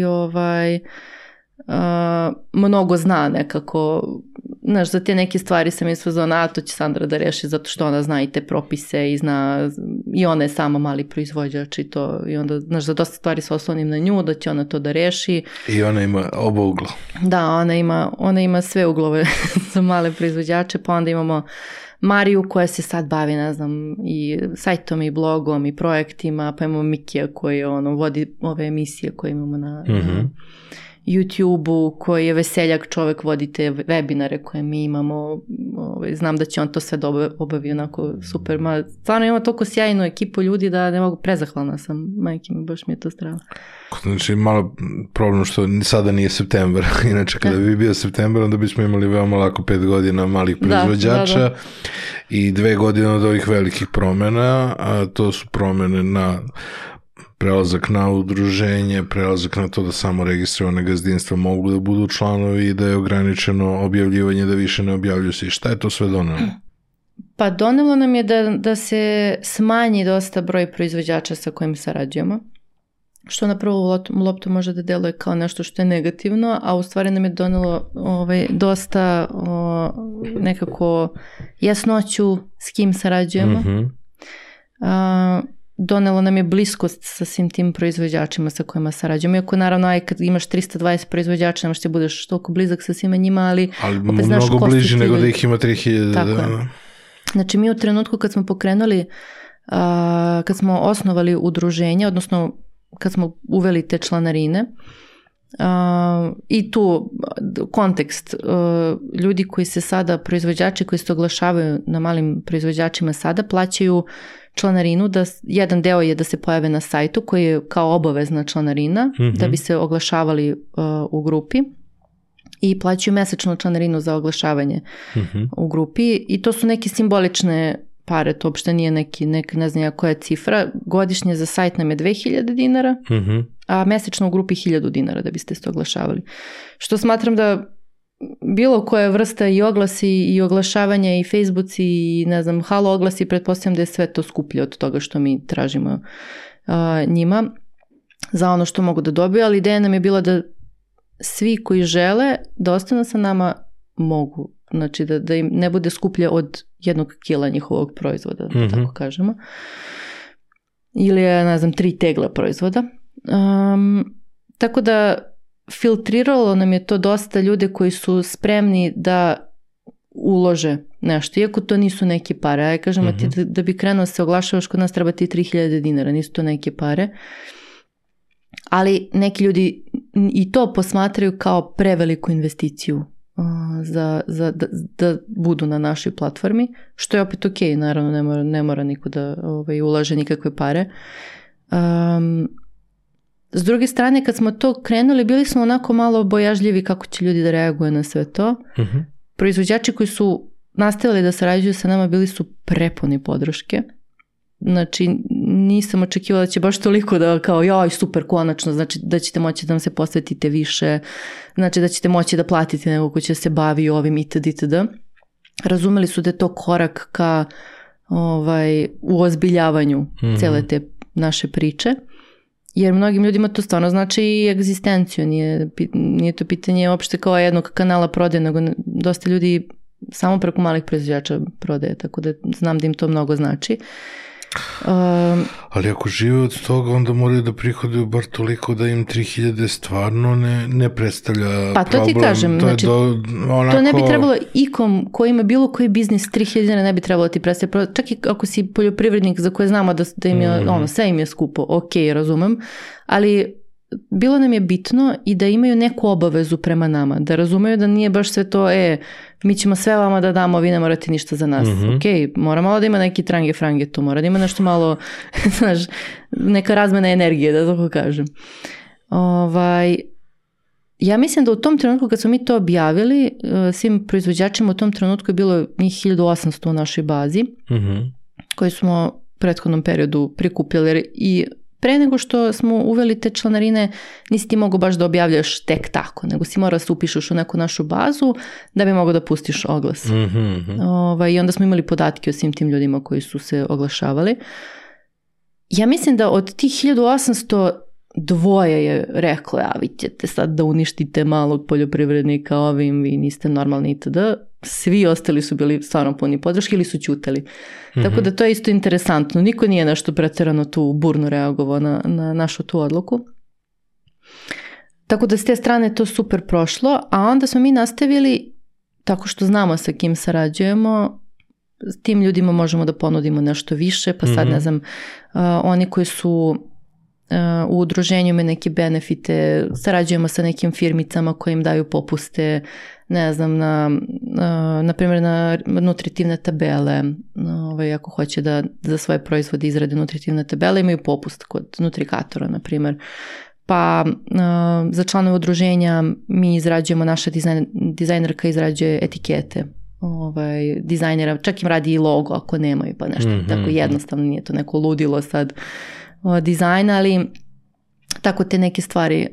mnogo zna nekako, znaš, za te neke stvari sam je svezona, to će Sandra da reši zato što ona zna i te propise i zna, i ona je sama mali proizvođač i to, i onda, znaš, za dosta stvari se oslonim na nju, da će ona to da reši. I ona ima oba ugla. Da, ona ima sve uglove za male proizvođače, pa onda imamo Mariju koja se sad bavi, ne znam, i sajtom i blogom i projektima, pa imamo Mikija koji vodi ove emisije koje imamo na YouTube-u, koji je veseljak čovek, vodi te webinare koje mi imamo, znam da će on to sve obavi onako super, stvarno imamo toliko sjajnu ekipu ljudi da ne mogu, prezahvalna sam, majke mi, baš mi je to strano. Znači, malo problem što sada nije septembar, inače kada bi bio septembar, onda bismo imali veoma lako 5 godina malih proizvođača i 2 godine od ovih velikih promjena, a to su promjene na prelazak na udruženje, prelazak na to da samo registrovane gazdinstva mogu da budu članovi i da je ograničeno objavljivanje, da više ne objavljuju se. Šta je to sve donelo? Pa donelo nam je da se smanji dosta broj proizvođača sa kojim sarađujemo, što na prvu loptu može da deluje kao nešto što je negativno, a u stvari nam je donelo dosta nekako jasnoću s kim sarađujemo. Donelo nam je bliskost sa svim tim proizvođačima sa kojima sarađujemo. Iako naravno, kad imaš 320 proizvođača, nemaš ti budeš toliko blizak sa svima njima, ali opet znaš ko su ti ljudi. Mnogo bliži nego da ih ima 3000. Tako je. Znači mi u trenutku kad smo pokrenuli, kad smo osnovali udruženje, odnosno kad smo uveli te članarine, i tu kontekst, ljudi koji se sada, proizvođači koji se oglašavaju na malim proizvođačima sada, plaćaju članarinu, da jedan deo je da se pojave na sajtu koji je kao obavezna članarina, da bi se oglašavali u grupi, i plaćaju mesečnu članarinu za oglašavanje u grupi, i to su neke simbolične pare, to uopšte nije ne znam koja je cifra. Godišnje za sajt nam je 2000 dinara, a mesečno u grupi 1000 dinara da biste se oglašavali. Što smatram da bilo koja vrsta i oglasi i oglašavanja i Facebooci i ne znam, halo oglasi, pretpostavljam da je sve to skuplje od toga što mi tražimo njima za ono što mogu da dobiju, ali ideja nam je bila da svi koji žele da ostanu sa nama mogu, znači da im ne bude skuplje od 1 kila njihovog proizvoda, da tako kažemo, ili ne znam 3 tegla proizvoda. Tako da filtriralo nam je to dosta ljude koji su spremni da ulože nešto, iako to nisu neke pare. Ja kažem, ti da bi krenuo se oglašavaš kod nas treba ti 3000 dinara, nisu to neke pare. Ali neki ljudi i to posmatraju kao preveliku investiciju da budu na našoj platformi, što je opet ok, naravno ne mora niko da ulaže nikakve pare. S druge strane, kad smo to krenuli, bili smo onako malo bojažljivi kako će ljudi da reaguju na sve to. Proizvođači koji su nastavili da sarađuju sa nama bili su prepuni podrške. Znači, nisam očekivala da će baš toliko da kao, joj, super, konačno, znači da ćete moći da nam se posvetite više, znači da ćete moći da platite nego ko će se bavi ovim itd. Razumeli su da je to korak ka uozbiljavanju cele te naše priče, jer mnogim ljudima to stvarno znači i egzistenciju, nije to pitanje uopšte kao jednog kanala prodaje, nego dosta ljudi samo preko malih proizvođača prodaje, tako da znam da im to mnogo znači. Ali ako žive od toga, onda moraju da prihoduju bar toliko da im 3000 stvarno ne predstavlja problem. Pa to ti kažem, znači, to ne bi trebalo ikom koji ima bilo koji biznis 3000 ne bi trebalo ti predstavlja. Čak i ako si poljoprivrednik za koje znamo da im je, sve im je skupo, ok, razumem, ali bilo nam je bitno i da imaju neku obavezu prema nama, da razumeju da nije baš sve to, mi ćemo sve vama da damo, vi ne morate ništa za nas. Ok, mora malo da ima neki trange frange tu, mora da ima nešto malo, znaš, neka razmena energije, da tako kažem. Ja mislim da u tom trenutku kad smo mi to objavili, svim proizvođačima u tom trenutku je bilo njih 1800 u našoj bazi, koji smo u prethodnom periodu prikupili i pre nego što smo uveli te članarine, nisi ti mogo baš da objavljaš tek tako, nego si morao da se upišeš u neku našu bazu da bi mogo da pustiš oglas. I onda smo imali podatke o svim tim ljudima koji su se oglašavali. Ja mislim da od tih 1800 dvoje je reklo, vi ćete sad da uništite malog poljoprivrednika ovim, vi niste normalni itd. Svi ostali su bili stvarno puni podrške ili su ćutali. Tako da to je isto interesantno. Niko nije nešto preterano tu burno reagovao na našu tu odluku. Tako da s te strane to super prošlo, a onda smo mi nastavili, tako što znamo sa kim sarađujemo, s tim ljudima možemo da ponudimo nešto više, pa sad ne znam, oni koji su u udruženju imaju neke benefite, sarađujemo sa nekim firmicama koje im daju popuste, ne znam, na primjer na nutritivne tabele, ako hoće da za svoje proizvode izrade nutritivne tabele, imaju popust kod Nutrikatora, na primjer. Pa za članove udruženja mi izrađujemo, naša dizajnerka izrađuje etikete, dizajnera, čak im radi i logo ako nemaju, pa nešto tako jednostavno, nije to neko ludilo sad dizajna, ali tako te neke stvari.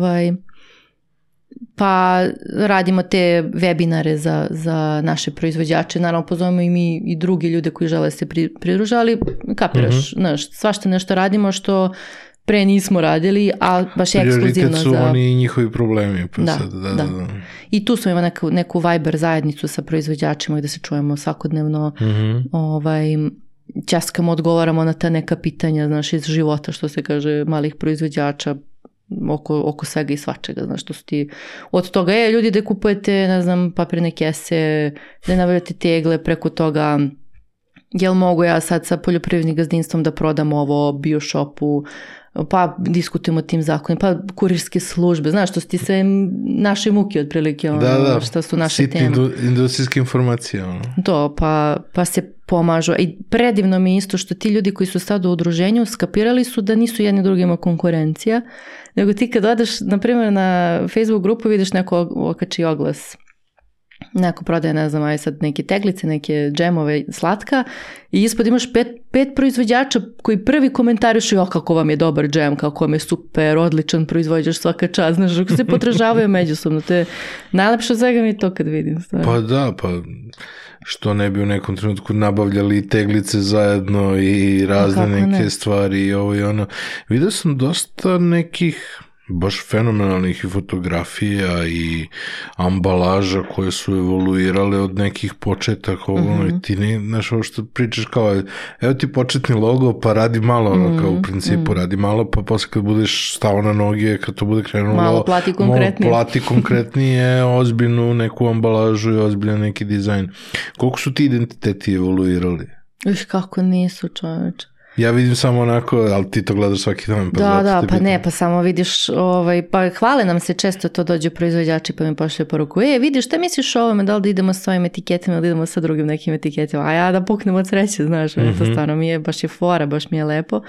Pa radimo te webinare za naše proizvođače, naravno pozovemo i mi i drugi ljude koji žele se pridružiti, ali kapiraš, znaš, svašta nešto radimo što pre nismo radili, a baš je ekskluzivno za... Prioritet su oni i njihovi problemi. Pa da, sad, da. I tu smo imali neku Viber zajednicu sa proizvođačima gde se čujemo svakodnevno, ćaskamo, odgovaramo na ta neka pitanja, znaš, iz života, što se kaže, malih proizvođača, oko svega i svačega, znaš, što su ti od toga, ljudi da kupujete, ne znam, papirne kese, da nabavljate tegle, preko toga, jel mogu ja sad sa poljoprivrednim gazdinstvom da prodam ovo BioShopu, pa diskutujemo o tim zakonima, pa kurirske službe, znaš, što su ti sve naše muke otprilike, što su naše teme. Sitni industrijske informacije. To, pa se pomažu. I predivno mi je isto što ti ljudi koji su sad u udruženju skapirali su da nisu jedni drugima konkurencija, nego ti kad odeš, na primjer, na Facebook grupu vidiš neko okači oglas, neko prodaje, ne znam, sad neke teglice, neke džemove, slatka, i ispod imaš pet proizvođača koji prvi komentarišu, kako vam je dobar džem, kako vam je super, odličan proizvođač, svaka čast, znaš, kako se potražavaju međusobno, to je najlepše od svega mi to kad vidim. Stvarno. Pa da, što ne bi u nekom trenutku nabavljali teglice zajedno i razne neke stvari i ovo i ono. Vidio sam dosta nekih baš fenomenalnih i fotografija i ambalaža koje su evoluirale od nekih početaka, i ti ne, znaš, ovo što pričaš kao, evo ti početni logo, pa radi malo, kao u principu radi malo, pa posle kad budeš stao na noge, kad to bude krenulo, malo plati konkretnije, ozbiljnu neku ambalažu i ozbiljan neki dizajn. Koliko su ti identiteti evoluirali? Viš kako nisu, čoveče. Ja vidim samo onako, ali ti to gledaš svaki dan. Pa pa samo vidiš, pa hvale nam se često, to dođu proizvođači pa mi pošle poruku, vidiš, šta misliš o ovome, da li da idemo s ovim etiketima ili da idemo sa drugim nekim etiketima, a ja da puknem od sreće, znaš, to stvarno mi je, baš je fora, baš mi je lepo.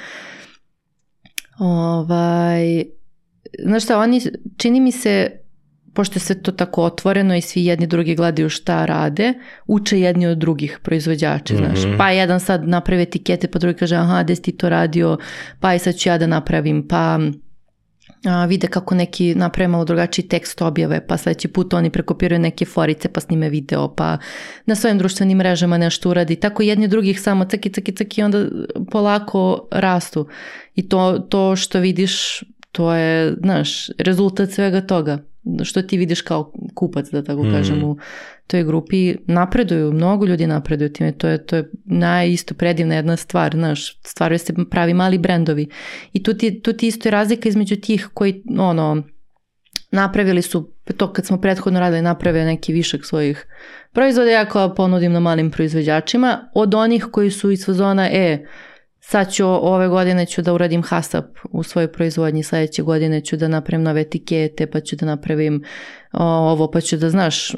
Znaš šta, oni, čini mi se, pošto je sve to tako otvoreno i svi jedni drugi gledaju šta rade, uče jedni od drugih proizvođači, znaš. Pa jedan sad napravi etikete, pa drugi kaže, aha, gde si ti to radio, pa i sad ću ja da napravim, pa vide kako neki naprave malo drugačiji tekst objave, pa sledeći put oni prekopiraju neke forice, pa snime video, pa na svojim društvenim mrežama nešto uradi. Tako jedni drugih samo caki, onda polako rastu. I to što vidiš, to je, znaš, rezultat svega toga. Što ti vidiš kao kupac, da tako kažem, u toj grupi. Napreduju, mnogo ljudi napreduju time, to je najisto predivna jedna stvar, znaš, stvaraju se pravi mali brendovi. I tu ti isto je razlika između tih koji, napravili su, to kad smo prethodno radili, napravili neki višak svojih proizvoda, ja kao ponudim na malim proizvođačima, od onih koji su iz fazona, sad ću, ove godine ću da uradim hasap u svojoj proizvodnji, sledeće godine ću da napravim nove etikete, pa ću da napravim ovo, pa ću da, znaš,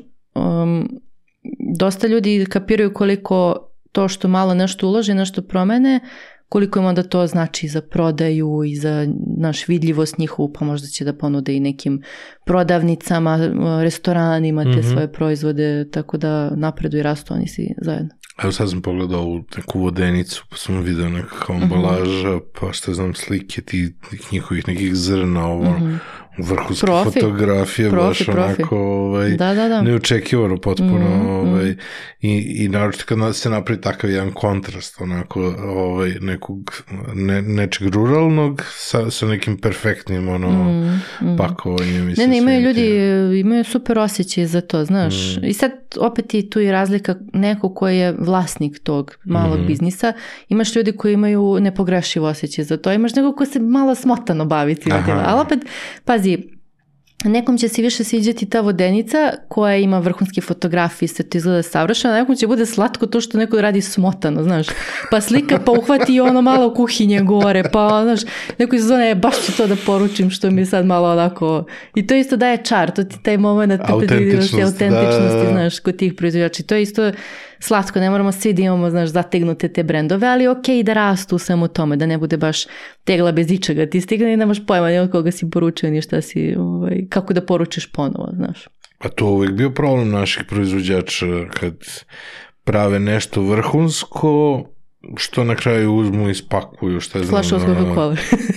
dosta ljudi kapiraju koliko to što malo nešto uloži, nešto promene, koliko im onda to znači za prodaju i za naš vidljivost njihovu, pa možda će da ponude i nekim prodavnicama, restoranima te svoje proizvode, tako da napredu i rastu oni svi zajedno. Evo sad sam pogledao ovu neku vodenicu, pa sam vidio nekakva ambalaža, pa što znam slike tih njihovih nekih zrna, vrhunske fotografije, baš onako neočekivano potpuno i naročito kad se napravi takav jedan kontrast onako nekog nečeg ruralnog sa nekim perfektnim pakovanjem. Ne, imaju ljudi, imaju super osjećaj za to, znaš, i sad opet je tu i razlika neko koji je vlasnik tog malog biznisa, imaš ljudi koji imaju nepogrešiv osjećaj za to, imaš neko ko se malo smotano bavi tim, ali opet, pazi, nekom će se više sviđati ta vodenica koja ima vrhunske fotografije, sve to izgleda savršeno, nekom će bude slatko to što neko radi smotano, znaš, pa slika pa uhvati malo kuhinje gore, pa znaš, neko izgleda, baš ću to da poručim što mi je sad malo onako, i to isto daje čar, to ti taj moment autentičnosti, znaš, kod tih proizvođača, to je isto slatko, ne moramo svi da imamo, znaš, zategnute te brendove, ali okej da rastu u svemu tome, da ne bude baš tegla bez ičega, ti stigne i nemaš pojma ni od koga si poručio, ni šta si, kako da poručiš ponovo, znaš. A to uvijek bio problem naših proizvođača kad prave nešto vrhunsko, što na kraju uzmu i spakuju, šta je znam. Flašu od Coca-Cola.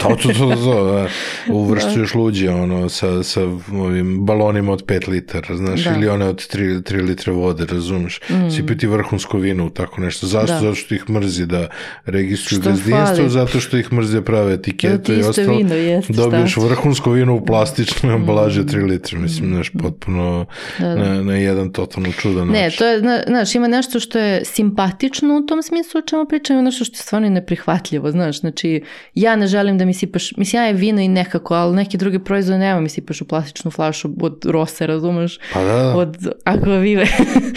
To, uvršćuješ luđe, sa ovim balonima od 5 litara, znaš, ili one od 3 litre vode, razumeš. Sipiti vrhunsko vino u tako nešto. Zašto? Zato što ih mrzi da registruju gazdinstvo, zato što ih mrzi da prave etiketu i ostalo. Dobiješ vrhunsko vino u plastičnoj ambalaži 3 litre, mislim, znaš, potpuno na jedan totalno čudan način. Ne, to je, znaš, ima nešto što je simpatično u tom smislu, čemu pričam, nešto što je stvarno neprihvatljivo, znaš, znači ja ne želim da mi sipaš, mislim ja je vino i nekako, ali neki drugi proizvod nema mi sipaš u plastičnu flašu od Rose, razumeš, od Aquavive.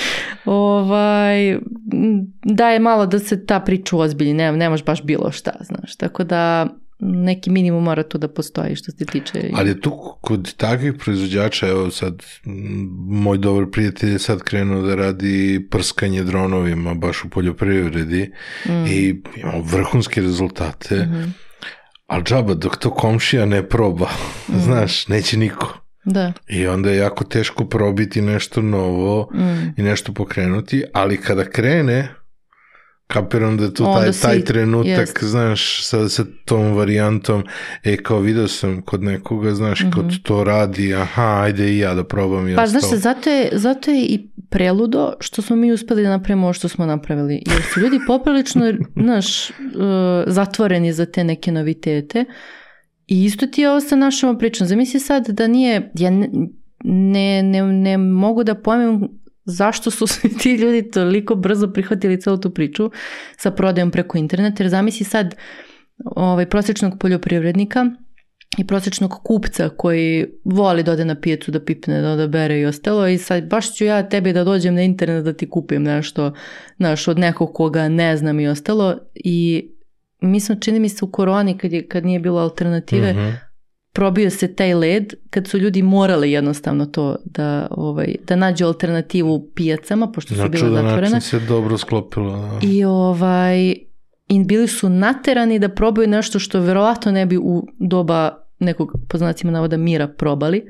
Daje malo da se ta priča ozbilji, nemaš baš bilo šta, znaš, tako da neki minimum mora tu da postoji što se tiče. Ali je tu kod takvih proizvođača, evo sad, moj dobar prijatelj je sad krenuo da radi prskanje dronovima baš u poljoprivredi i imamo vrhunske rezultate, ali džaba, dok to komšija ne proba, znaš, neće niko. Da. I onda je jako teško probiti nešto novo i nešto pokrenuti, ali kada krene, kapiram da je tu taj trenutak, znaš, sa tom varijantom, kao vidio sam kod nekoga, znaš, kod to radi, ajde i ja da probam. Pa znaš, zato je i preludo što smo mi uspeli da napravimo ovo što smo napravili, jer su ljudi poprilično, znaš, zatvoreni za te neke novitete i isto ti je ovo sa našom pričom. Zamisli sad da nije, ja ne mogu da pojmem zašto su ti ljudi toliko brzo prihvatili celu tu priču sa prodajom preko interneta, jer zamisli sad prosječnog poljoprivrednika i prosječnog kupca koji voli da ode na pijacu, da pipne, da odabere i ostalo i sad baš ću ja tebi da dođem na internet da ti kupim nešto, znaš, od nekog koga ne znam i ostalo i mi smo, čini mi se u koroni kad nije bilo alternative, probio se taj led kad su ljudi morali jednostavno to da nađu alternativu pijacama, pošto su bila zatvorene. Na način se dobro sklopilo. Da. I bili su naterani da probaju nešto što verovatno ne bi u doba nekog, po znacima navoda, mira probali.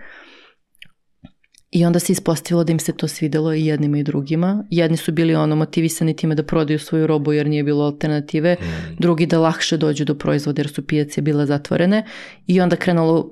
I onda se ispostavilo da im se to svidelo i jednima i drugima. Jedni su bili motivisani time da prodaju svoju robu jer nije bilo alternative, drugi da lakše dođu do proizvoda jer su pijace bile zatvorene. I onda krenulo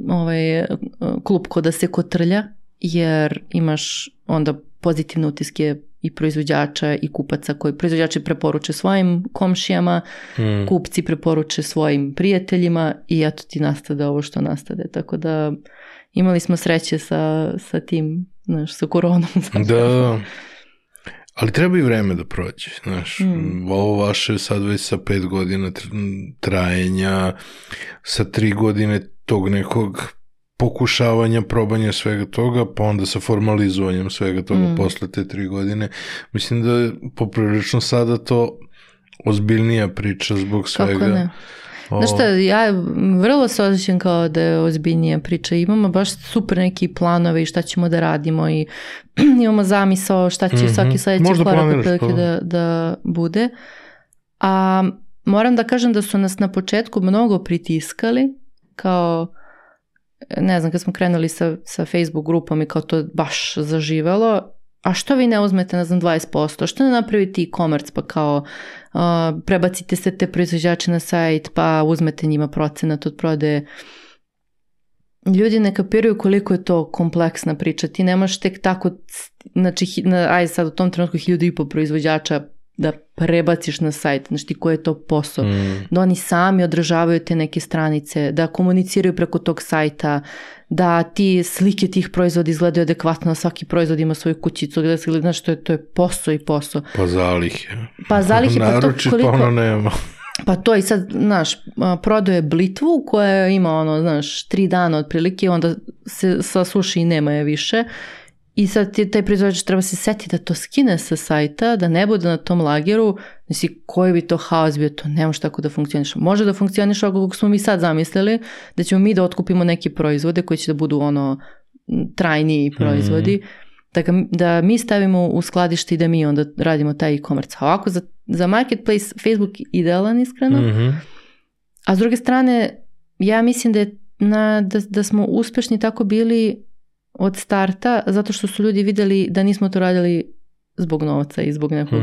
klupko da se kotrlja, jer imaš onda pozitivne utiske i proizvođača i kupaca koji proizvođači preporuče svojim komšijama, kupci preporuče svojim prijateljima i eto ti nastade ovo što nastade. Tako da imali smo sreće sa tim, sa koronom. Da, ali treba i vreme da prođe, ovo vaše sad već sa 5 godina trajenja, sa 3 godine tog nekog pokušavanja, probanja svega toga, pa onda sa formalizovanjem svega toga posle te 3 godine. Mislim da je poprilično sada to ozbiljnija priča zbog svega. Kako ne? Znaš šta, ja vrlo se osjećam kao da je ozbiljnija priča. Imamo baš super neki planove i šta ćemo da radimo i imamo zamisao šta će svaki sljedeći korak da bude. A moram da kažem da su nas na početku mnogo pritiskali, kao ne znam, kad smo krenuli sa Facebook grupom i kao to baš zaživelo, a što vi ne uzmete, ne znam, 20%, što ne napravite e-commerce, pa kao prebacite se te proizvođače na sajt, pa uzmete njima procenat od prodaje. Ljudi ne kapiraju koliko je to kompleksna priča. Ti nemaš tek tako, znači, ajde sad u tom trenutku 1.500 proizvođača da prebaciš na sajt, znači ti koji je to posao, da oni sami održavaju te neke stranice, da komuniciraju preko tog sajta, da ti slike tih proizvoda izgledaju adekvatno, svaki proizvod ima svoju kućicu, znači to je posao i posao. Pa zalihe. Pa zalihe, pa to koliko... Pa ono nema. Pa to i sad, znaš, prodaje blitvu koja ima 3 dana otprilike, onda se sasuši i nema je više. I sad taj proizvođač treba se setiti da to skine sa sajta, da ne bude na tom lageru, znači koji bi to haos bio, to ne može tako da funkcioniš. Može da funkcioniš kako smo mi sad zamislili, da ćemo mi da otkupimo neke proizvode koji će da budu trajniji proizvodi, da mi stavimo u skladište i da mi onda radimo taj e-commerce. A ovako za marketplace Facebook idealan iskreno, a s druge strane ja mislim da smo uspešni tako bili od starta, zato što su ljudi vidjeli da nismo to radili zbog novca i zbog nekog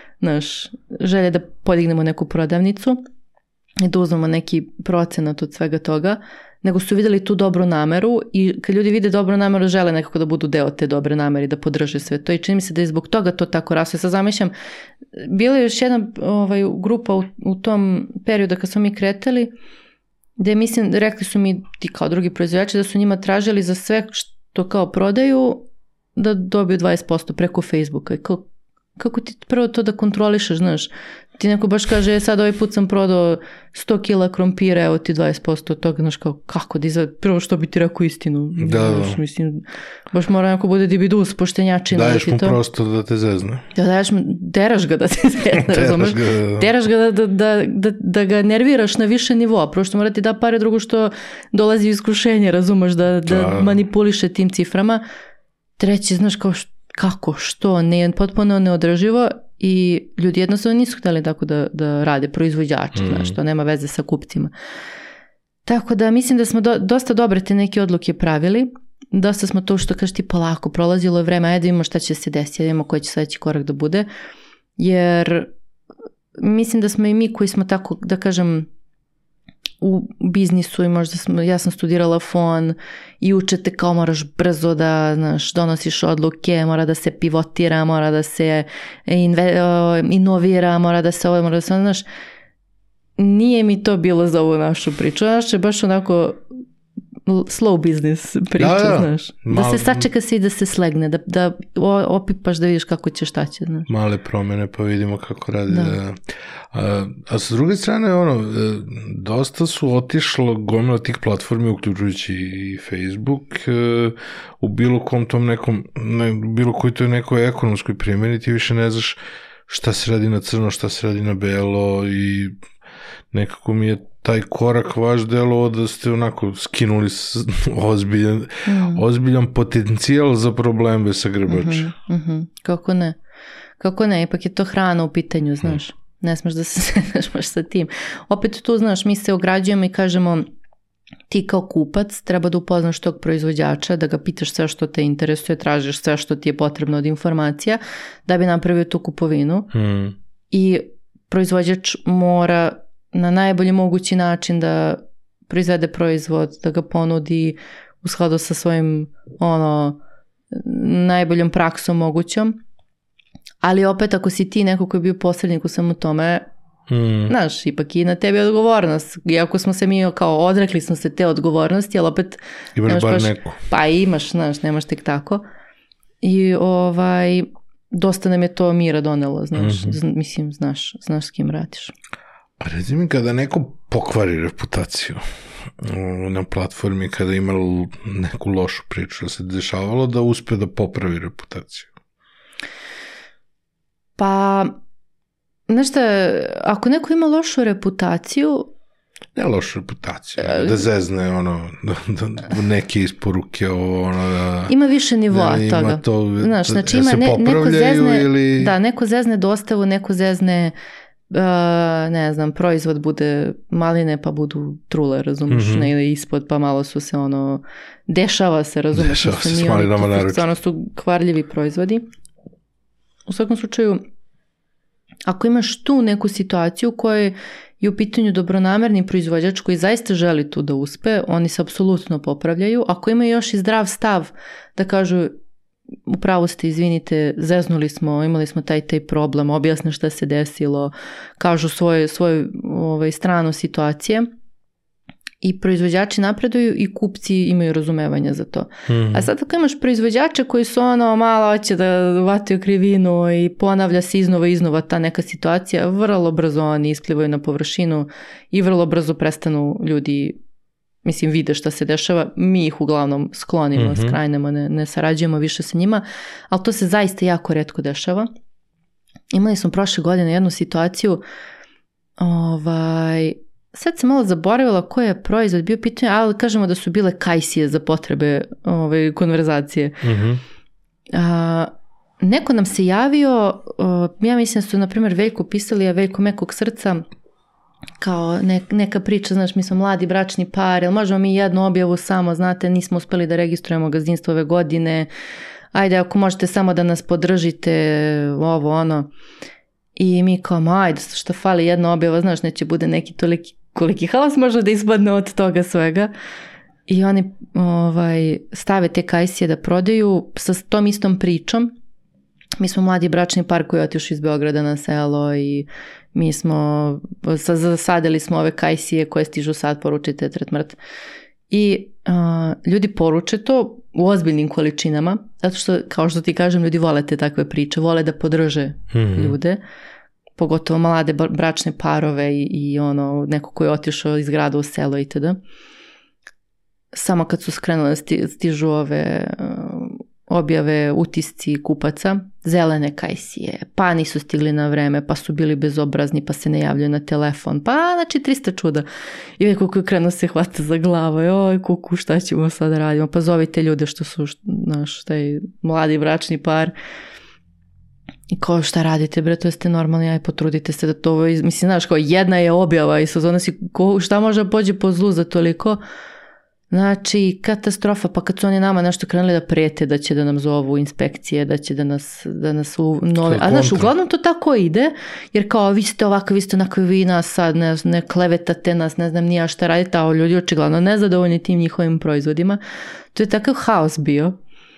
želje da podignemo neku prodavnicu i da uzmemo neki procenat od svega toga, nego su vidjeli tu dobru nameru i kad ljudi vide dobru nameru žele nekako da budu deo te dobre namere i da podrže sve to i čini mi se da je zbog toga to tako raslo. Sad zamišljam, bila je još jedna grupa u tom periodu kad smo mi kretali, gde mislim, rekli su mi ti kao drugi proizvođači da su njima tražili za sve što kao prodaju da dobiju 20% preko Facebooka. I kako ti prvo to da kontrolišeš, znaš? Ti neko baš kaže, sad ovaj put sam prodao 100 kila krompira, evo ti 20% od toga, znaš, kako da izgleda, prvo što bi ti rekao istinu. Da, znaš, mislim, baš mora neko bude dibidus, poštenjačina. Daješ mu prostor da te zezne. Deraš ga da te zezne, razumeš? Deraš ga da ga nerviraš na više nivoa, prvo što mora ti da pare, drugo što dolazi iskušenje, razumeš, da manipuliše tim ciframa. Treći, znaš, kako, što, potpuno neodrživo i ljudi jednostavno nisu htjeli tako da rade proizvođači, znaš, to nema veze sa kupcima. Tako da mislim da smo dosta dobre te neke odluke pravili, dosta smo to što kažeš ti polako, prolazilo je vreme, ajde vidimo šta će se desiti, vidimo koji će sljedeći korak da bude, jer mislim da smo i mi koji smo tako, da kažem, u biznisu i možda ja sam studirala fon i učete kao moraš brzo da, znaš, donosiš odluke, mora da se pivotira, mora da se inovira, mora da se ovo, mora da se, znaš, nije mi to bilo za ovu našu priču, znaš, je baš onako slow business priča, znaš. Da se sačeka se i da se slegne, da opipaš da vidiš kako će, šta će, znaš. Male promjene pa vidimo kako radi. Da. A s druge strane, dosta su otišlo gomila tih platformi, uključujući i Facebook, u bilo kom tom nekom, bilo koji to je nekoj ekonomskoj primjeni, ti više ne znaš šta se radi na crno, šta se radi na belo i nekako mi je taj korak vaš delovao da ste onako skinuli ozbiljan potencijal za probleme sa grbača. Kako ne? Kako ne? Ipak je to hrana u pitanju, znaš. Ne smeš da se sretneš baš sa tim. Opet tu, znaš, mi se ograđujemo i kažemo ti kao kupac treba da upoznaš tog proizvođača, da ga pitaš sve što te interesuje, tražiš sve što ti je potrebno od informacija da bi napravio tu kupovinu. I proizvođač mora na najbolji mogući način da proizvede proizvod, da ga ponudi u skladu sa svojim najboljom praksom mogućom. Ali opet ako si ti neko koji je bio posrednik u svemu tome, znaš, ipak i na tebi je odgovornost. Iako smo se mi kao odrekli smo se te odgovornosti, ali opet imaš bar neku. Pa imaš, znaš, nemaš tek tako. I dosta nam je to mira donelo, znaš, mislim, znaš s kim radiš. A reci mi, kada neko pokvari reputaciju na platformi, kada ima neku lošu priču, da se dešavalo da uspe da popravi reputaciju? Pa, znaš šta, ako neko ima lošu reputaciju... Ne lošu reputaciju, da zezne da neke isporuke ima više nivoa toga. Znaš, znači ima neko zezne, ili... Da, neko zezne dostavu, neko zezne ne znam, proizvod bude maline pa budu trule, razumiješ, ili ispod pa malo su se dešava se, razumiješ, dešava se s malinama naručiti. Ono su kvarljivi proizvodi. U svakom slučaju, ako imaš tu neku situaciju u kojoj je u pitanju dobronamerni proizvođač koji zaista želi tu da uspe, oni se apsolutno popravljaju. Ako imaju još i zdrav stav da kažu upravo ste, izvinite, zeznuli smo, imali smo taj problem, objasne šta se desilo, kažu svoju stranu situacije i proizvođači napreduju i kupci imaju razumevanja za to. A sad ako imaš proizvođače koji su malo hoće da vataju krivinu i ponavlja se iznova ta neka situacija, vrlo brzo oni isplivaju na površinu i vrlo brzo prestanu ljudi, mislim, vide šta se dešava, mi ih uglavnom sklonimo, skrajnemo, ne sarađujemo više sa njima, ali to se zaista jako retko dešava. Imali smo prošle godine jednu situaciju, sad sam malo zaboravila koji je proizvod bio pitanje, ali kažemo da su bile kajsije za potrebe konverzacije. Neko nam se javio, ja mislim da su, na primjer, Veljko pisali, a Veljko mekog srca, kao neka priča, znaš, mi smo mladi bračni par, jel možemo mi jednu objavu samo, znate, nismo uspeli da registrujemo gazdinstvo ove godine, ajde, ako možete samo da nas podržite, i mi kao, ajde, što fali jedna objava, znaš, neće bude neki koliki haos može da izbadne od toga svega. I oni stave te kajsije da prodaju sa tom istom pričom. Mi smo mladi bračni par koji je otišao iz Beograda na selo i mi smo, zasadili smo ove kajsije koje stižu sad, poručite tretmrt. I ljudi poruče to u ozbiljnim količinama, zato što, kao što ti kažem, ljudi vole te takve priče, vole da podrže ljude, pogotovo mlade bračne parove i neko koji je otišao iz grada u selo itd. Samo kad su skrenule stižu ove objave, utisci kupaca, zelene kajsije, pa nisu stigli na vreme, pa su bili bezobrazni, pa se ne javljaju na telefon, pa znači 300 čuda. I uvijek kako krenu se hvata za glavu, oj kuku, šta ćemo sad radimo, pa zovite ljude što su, znaš, taj mladi bračni par. I kao, šta radite, bre, to jeste normalni, aj potrudite se da to, mislim, znaš, kao jedna je objava i sezona si, šta može da pođe po zlu za toliko? Znači, katastrofa, pa kad su oni nama nešto krenuli da prete, da će da nam zovu inspekcije, da će da nas a znaš, uglavnom to tako ide, jer kao, vi ste ovako, vi ste onako, vi nas sad ne klevetate nas, ne znam nija šta radite, a ljudi očigledno nezadovoljni tim njihovim proizvodima. To je takav haos bio.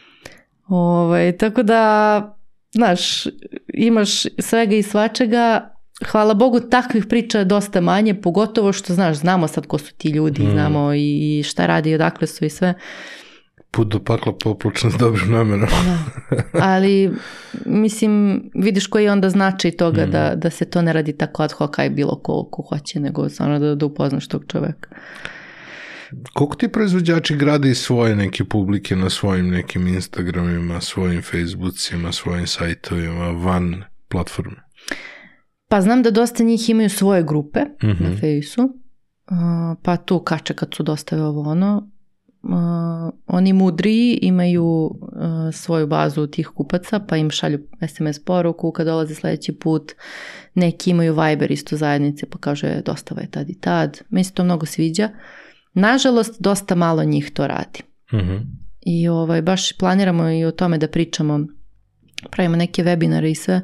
Tako da, znaš, imaš svega i svačega. Hvala Bogu, takvih priča je dosta manje, pogotovo što, znaš, znamo sad ko su ti ljudi, znamo i šta radi i odakle su i sve. Put do pakla popločan s dobrim namerom. Ali, mislim, vidiš koji je onda značaj toga da se to ne radi tako ad hoc i bilo ko hoće, nego samo da upoznaš tog čoveka. Koliko ti proizvođači grade i svoje neke publike na svojim nekim Instagramima, svojim Facebookima, svojim sajtovima van platforme? Pa znam da dosta njih imaju svoje grupe na Fejsu, pa tu kače kad su dostave ovo ono. Oni mudriji imaju svoju bazu tih kupaca, pa im šalju SMS poruku kad dolaze sledeći put. Neki imaju Viber isto zajednice, pa kaže dostava je tad i tad. Meni se to mnogo sviđa. Nažalost, dosta malo njih to radi. I baš planiramo i o tome da pričamo, pravimo neke webinare i sve.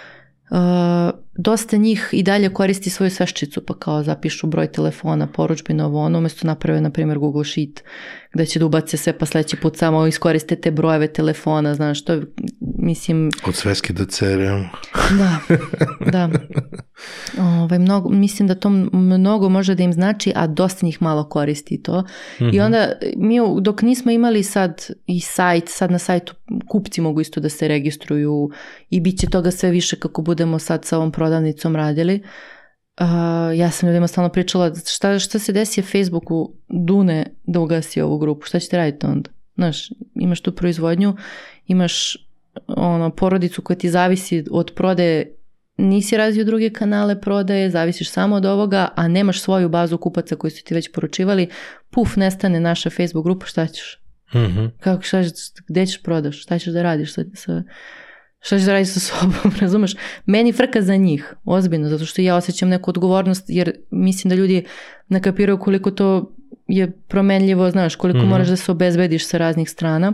Dosta njih i dalje koristi svoju sveščicu, pa kao zapišu broj telefona, porudžbine ovo ono, umjesto naprave, na primjer, Google Sheet, gde će da ubace sve, pa sledeći put samo iskoriste te brojeve telefona, znaš, to mislim... Od sveske do CRM. Da. Mnogo, mislim da to mnogo može da im znači, a dosta njih malo koristi to. I onda mi, dok nismo imali sad i sajt, sad na sajtu kupci mogu isto da se registruju i bit će toga sve više kako budemo sad sa ovom prodavnicom radili. Ja sam ljudima stalno pričala šta se desi Facebooku Dune da ugasi ovu grupu, šta ćete raditi onda? Znaš, imaš tu proizvodnju, imaš porodicu koja ti zavisi od prodaje, nisi razvio druge kanale prodaje, zavisiš samo od ovoga, a nemaš svoju bazu kupaca koji su ti već poručivali, nestane naša Facebook grupa, šta ćeš? Gde ćeš prodaš? Šta ćeš da radiš šta ćeš da radiš sa sobom, razumeš? Meni frka za njih, ozbiljno, zato što ja osjećam neku odgovornost, jer mislim da ljudi ne kapiraju koliko to je promenljivo, znaš, koliko moraš da se obezbediš sa raznih strana.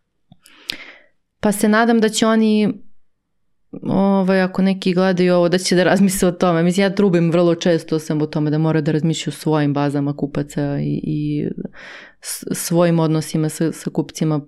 Pa se nadam da će oni, ako neki gledaju ovo, da će da razmisle o tome. Mislim, ja trubim vrlo često sam o tome da mora da razmišljaju o svojim bazama kupaca i svojim odnosima sa kupcima.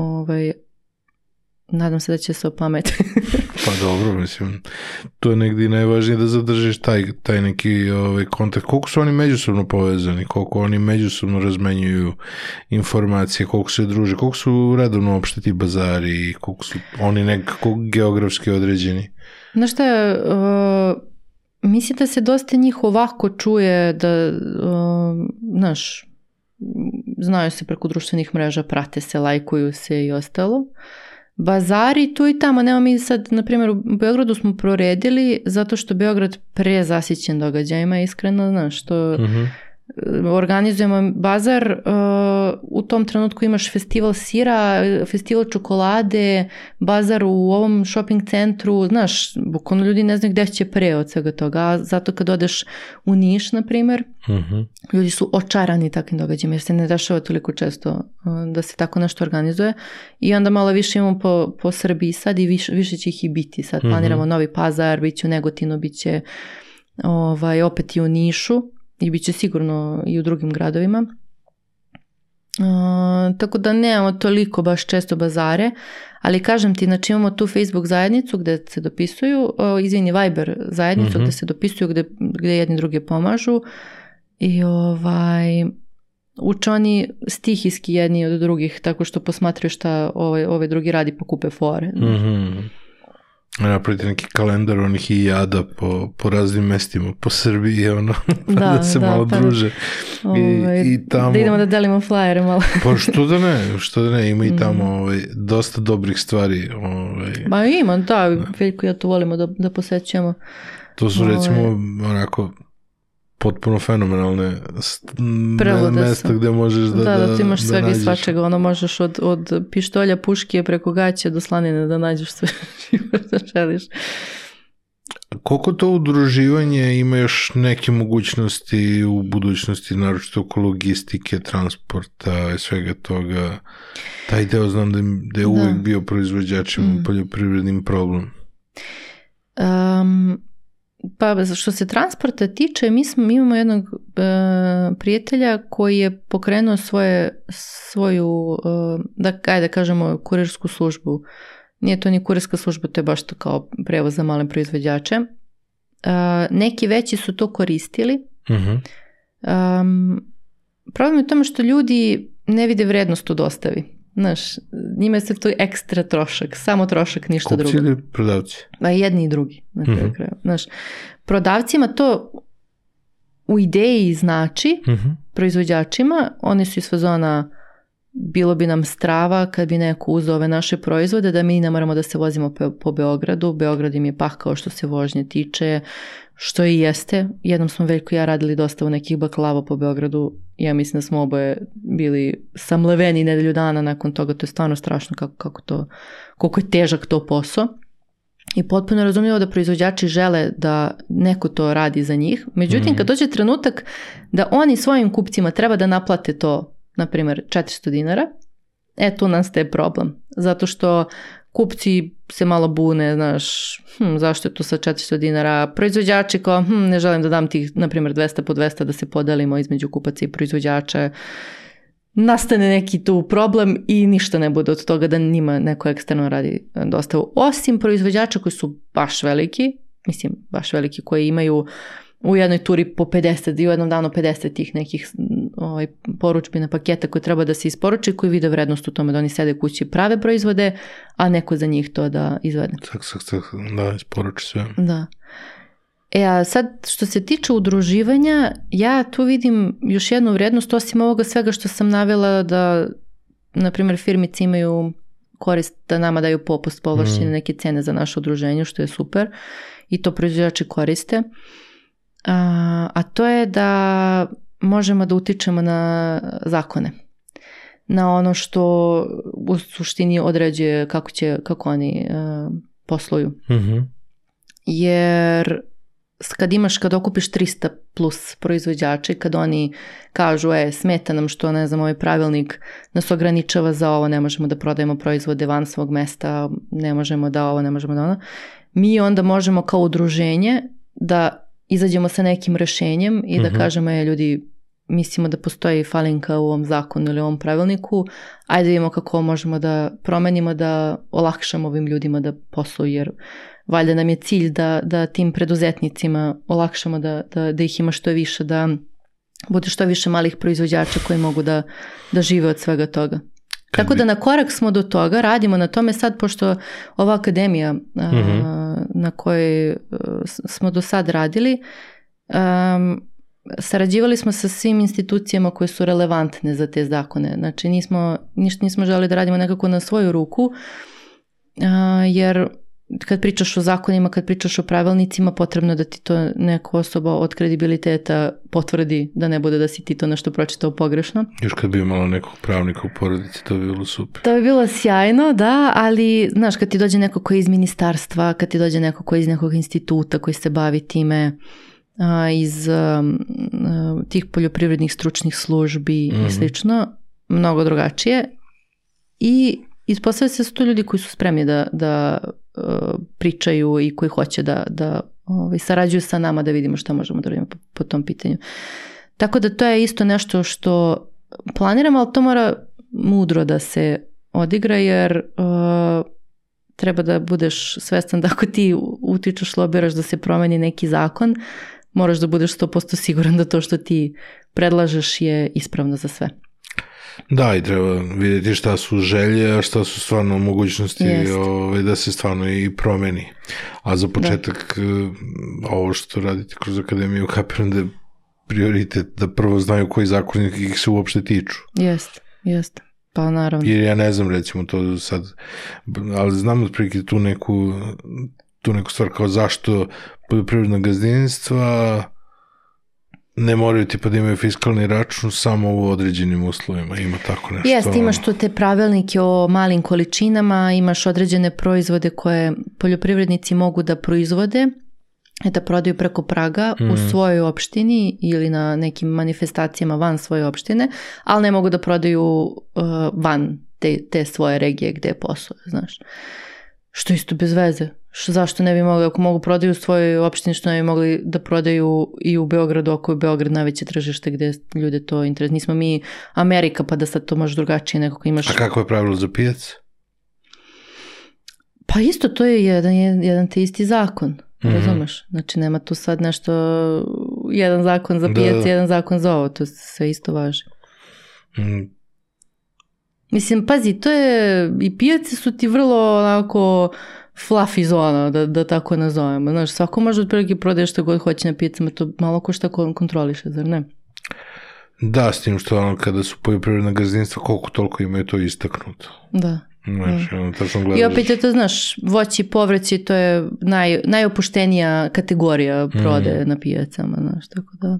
Nadam se da će se opameti. Pa dobro, mislim, to je negdje najvažnije da zadržiš taj neki kontakt. Koliko su oni međusobno povezani, koliko oni međusobno razmenjuju informacije, koliko se druže, koliko su redovno uopšte ti bazari, koliko su oni nekako geografski određeni. Znaš šta, mislim da se dosta njih ovako čuje da, znaš, znaju se preko društvenih mreža, prate se, lajkuju se i ostalo. Bazari tu i tamo, nema mi sad, na primjer u Beogradu smo proredili zato što Beograd prezasićen događajima, iskreno, znaš, što organizujemo bazar, u tom trenutku imaš festival sira, festival čokolade, bazar u ovom shopping centru, znaš, bukvalno ljudi ne znaju gde će pre od svega toga, a zato kad odeš u Niš, na primjer, ljudi su očarani takvim događajima, jer se ne dešava toliko često da se tako nešto organizuje i onda malo više imamo po Srbiji sad i više će ih i biti. Sad planiramo Novi Pazar, bit će u Negotinu, bit će opet i u Nišu i bit će sigurno i u drugim gradovima. Tako da nemamo toliko baš često bazare, ali kažem ti, znači imamo tu Facebook zajednicu gde se dopisuju, Viber zajednicu gde se dopisuju, gde jedni drugi pomažu i uče oni stihijski jedni od drugih, tako što posmatraju šta ovaj drugi radi, pa kupe fore. Napravite neki kalendar onih i jada po raznim mestima, po Srbiji, da se malo druže. I tamo, da idemo da delimo flyer malo. Pa što da ne, ima i tamo dosta dobrih stvari. Ma ima, da, veliko ja to volimo da posećujemo. To su recimo onako potpuno fenomenalne mesta gde možeš da ti imaš svega i svačega, možeš od pištolja, puške preko gaća do slanine da nađeš sve što želiš. Koliko to udruživanje ima još neke mogućnosti u budućnosti, naročito oko logistike, transporta i svega toga? Taj deo znam da je uvijek bio proizvođačima poljoprivrednim problem. Pa što se transporta tiče, mi imamo jednog prijatelja koji je pokrenuo svoju, da kažemo, kurirsku službu. Nije to ni kurirska služba, to je baš to kao prevoz za male proizvođače. Neki veći su to koristili. Problem je u tome što ljudi ne vide vrednost u dostavi. Znaš, njima je sve to ekstra trošak, samo trošak, ništa drugo. Kupci ili prodavci? Jedni i drugi, na kraju kraja. Znaš, prodavcima to u ideji znači, proizvođačima, oni su iz fazona, bilo bi nam strava kad bi neko uzeo ove naše proizvode, da mi ne moramo da se vozimo po Beogradu. Beograd im je pakao što se vožnje tiče, što i jeste. Jednom smo Veljko i ja radili dosta u nekih baklava po Beogradu. Ja mislim da smo oboje bili samleveni nedelju dana nakon toga. To je stvarno strašno koliko je težak to posao. I potpuno je razumljivo da proizvođači žele da neko to radi za njih. Međutim, kad dođe trenutak da oni svojim kupcima treba da naplate to, na primjer, 400 dinara, tu nastaje problem. Zato što kupci se malo bune, znaš, zašto je to sa 400 dinara? Proizvođači kao, ne želim da dam tih, na primjer, 200 po 200 da se podelimo između kupaca i proizvođača. Nastane neki tu problem i ništa ne bude od toga da njima neko eksterno radi dostavu. Osim proizvođača koji su baš veliki, koji imaju u jednoj turi po 50 i u jednom danu 50 tih nekih poručbina paketa koje treba da se isporuči, koji vide vrednost u tome da oni sede kući prave proizvode, a neko za njih to da izvede. Da, isporuči sve. Da. A sad, što se tiče udruživanja, ja tu vidim još jednu vrijednost, osim ovoga svega što sam navela da, na primjer, firmice imaju korist da nama daju popust, povlašćene neke cene za naše udruženje, što je super, i to proizvođači koriste. A to je da možemo da utičemo na zakone, na ono što u suštini određuje kako oni posluju. Jer kad okupiš 300 plus proizvođača i kad oni kažu smeta nam što, ne znam, ovaj pravilnik nas ograničava za ovo, ne možemo da prodajemo proizvode van svog mesta, ne možemo da ovo, ne možemo da ono, mi onda možemo kao udruženje da izađemo sa nekim rešenjem i da kažemo, ljudi, mislimo da postoji falinka u ovom zakonu ili u ovom pravilniku, ajde vidimo kako možemo da promenimo, da olakšamo ovim ljudima da posluju, jer valjda nam je cilj da tim preduzetnicima olakšamo, da ih ima što više, da bude što više malih proizvođača koji mogu da žive od svega toga. Tako da na korak smo do toga, radimo na tome sad, pošto ova akademija na kojoj smo do sad radili, sarađivali smo sa svim institucijama koje su relevantne za te zakone. Znači ništa nismo želeli da radimo nekako na svoju ruku, jer kad pričaš o zakonima, kad pričaš o pravilnicima, potrebno da ti to neka osoba od kredibiliteta potvrdi, da ne bude da si ti to nešto pročitao pogrešno. Još kad bi imalo nekog pravnika u porodici, to bi bilo super. To bi bilo sjajno, da, ali znaš, kad ti dođe neko koji je iz ministarstva, kad ti dođe neko koji je iz nekog instituta koji se bavi time, iz tih poljoprivrednih stručnih službi i slično, mnogo drugačije. I ispostavlja se da su to ljudi koji su spremni da pričaju i koji hoće da sarađuju sa nama, da vidimo šta možemo da radimo po tom pitanju. Tako da to je isto nešto što planiramo, ali to mora mudro da se odigra, jer treba da budeš svestan da ako ti utičeš, lobiraš da se promeni neki zakon, moraš da budeš 100% siguran da to što ti predlažeš je ispravno za sve. Da, i treba vidjeti šta su želje, a šta su stvarno mogućnosti da se stvarno i promeni. A za početak, ovo što radite kroz akademiju, kapiram da je prioritet da prvo znaju koji zakoni ih se uopšte tiču. Jeste. Pa naravno. Jer ja ne znam, recimo to sad, ali znam otprilike tu neku stvar kao zašto poljoprivredna gazdinstva ne moraju tipa da imaju fiskalni račun samo u određenim uslovima, ima tako nešto. Jeste, imaš tu te pravilnike o malim količinama, imaš određene proizvode koje poljoprivrednici mogu da proizvode, da prodaju preko praga u svojoj opštini ili na nekim manifestacijama van svoje opštine, ali ne mogu da prodaju van te svoje regije gde posluju, znaš. Što isto bez veze. Zašto ne bi mogli, ako mogu prodaju u svojoj opštini, što ne bi mogli da prodaju i u Beogradu, ako je Beograd najveće tržište gde ljude to interesuje. Nismo mi Amerika, pa da sad to može drugačije nekako imaš. A kako je pravilo za pijac? Pa isto, to je jedan te isti zakon, razumeš? Znači nema tu sad nešto, jedan zakon za pijac, jedan zakon za ovo, to sve isto važi. Mislim, pazi, to je, i pijaci su ti vrlo onako fluffy zona, da tako nazovemo. Znaš, svako može otprilike prodaje što god hoće na pijacama, to malo ko šta kontroliše, zar ne? Da, s tim što ono, kada su poljoprivredna gazdinstva, koliko toliko imaju to istaknuto. Da. Znaš, tačno gledaš. I opet je to, znaš, voći i povrći, to je najopuštenija kategorija prodaje na pijacama, znaš, tako da.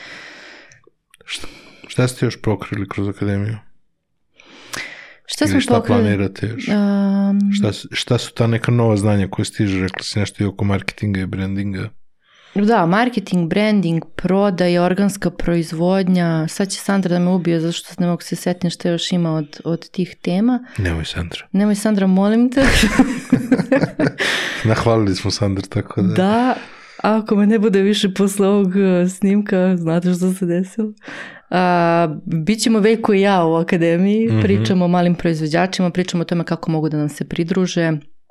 Šta ste još pokrili kroz akademiju? Šta Ili smo pokrili? planirate još? Šta su ta neka nova znanja koje stiže? Rekla si nešto i oko marketinga i brandinga. Da, marketing, branding, prodaja, organska proizvodnja. Sad će Sandra da me ubije zato što ne mogu se setim što još ima od tih tema. Nemoj Sandra, molim te. Nahvalili smo Sandra, tako da. Da, ako me ne bude više posle ovog snimka, znate što se desilo. Bićemo Veljko i ja u akademiji, pričamo o malim proizvođačima, pričamo o tome kako mogu da nam se pridruže.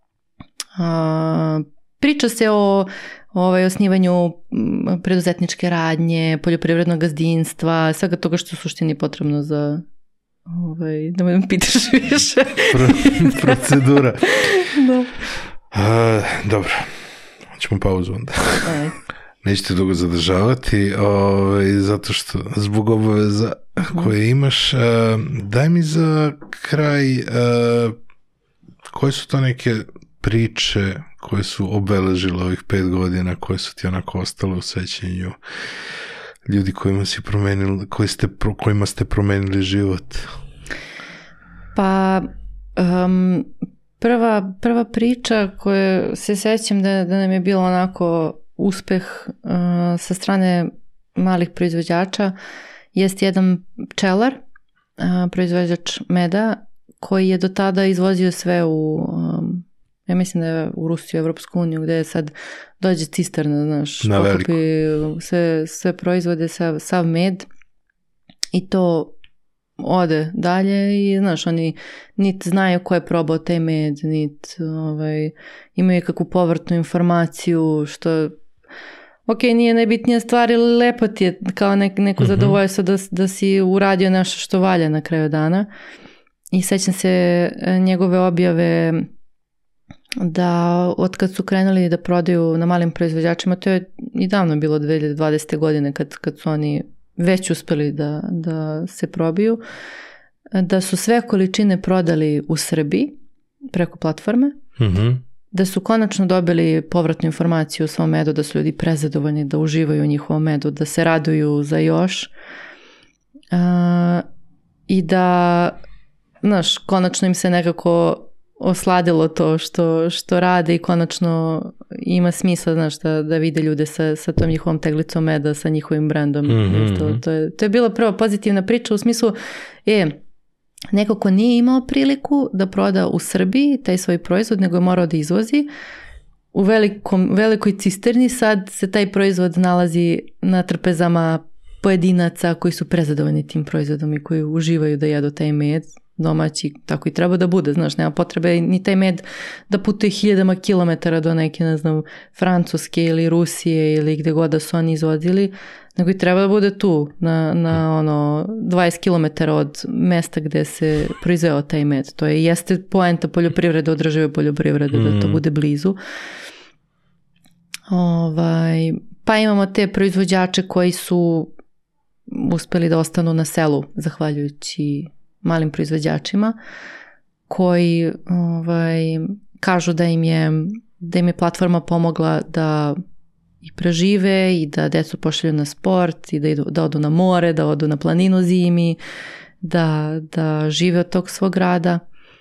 Priča se o osnivanju preduzetničke radnje, poljoprivrednog gazdinstva, svega toga što u suštini potrebno za da me pitaš više. Procedura. Da. Dobro, ćemo pauzu onda. Nećete dugo zadržavati, zato što zbog obaveza koje imaš. Daj mi za kraj, koje su to neke priče koje su obeležile ovih 5 godina, koje su ti onako ostale u sećanju, ljudi kojima ste promenili život? Pa prva priča koju se sećam da nam je bilo onako uspeh sa strane malih proizvođača jest jedan pčelar, proizvođač meda, koji je do tada izvozio sve ja mislim da je u Rusiju, Evropsku uniju, gde sad dođe cisterna, znaš, pokupi sve proizvode, sav med i to ode dalje i, znaš, oni niti znaju ko je probao taj med, niti imaju kakvu povrtnu informaciju, što ok, nije najbitnija stvar, ili lepo ti je kao neko zadovoljstvo da si uradio nešto što valja na kraju dana. I sećam se njegove objave da od kad su krenuli da prodaju na malim proizvođačima, to je i davno bilo 2020. godine kad su oni već uspeli da se probiju, da su sve količine prodali u Srbiji preko platforme, da su konačno dobili povratnu informaciju o svom medu, da su ljudi prezadovoljni, da uživaju u njihovom medu, da se raduju za još i da, znaš, konačno im se nekako osladilo to što rade i konačno ima smisla, znaš, da vide ljude sa tom njihovom teglicom meda, sa njihovim brandom. To je bila prva pozitivna priča u smislu, neko ko nije imao priliku da proda u Srbiji taj svoj proizvod, nego je morao da izvozi, u velikoj cisterni sad se taj proizvod nalazi na trpezama pojedinaca koji su prezadovoljni tim proizvodom i koji uživaju da jedu taj med domaći, tako i treba da bude, znaš, nema potrebe ni taj med da putuje 1000 kilometara do neke, ne znam, Francuske ili Rusije ili gde god da su oni izvozili, nego i treba da bude tu na 20 kilometara od mesta gde se proizveo taj med. To jeste poenta poljoprivrede, održive poljoprivrede, da to bude blizu. Pa imamo te proizvođače koji su uspeli da ostanu na selu zahvaljujući malim proizvođačima koji kažu da im je platforma pomogla da i prežive i da decu pošalju na sport i da odu na more, da odu na planinu zimi, da žive od tog svog rada.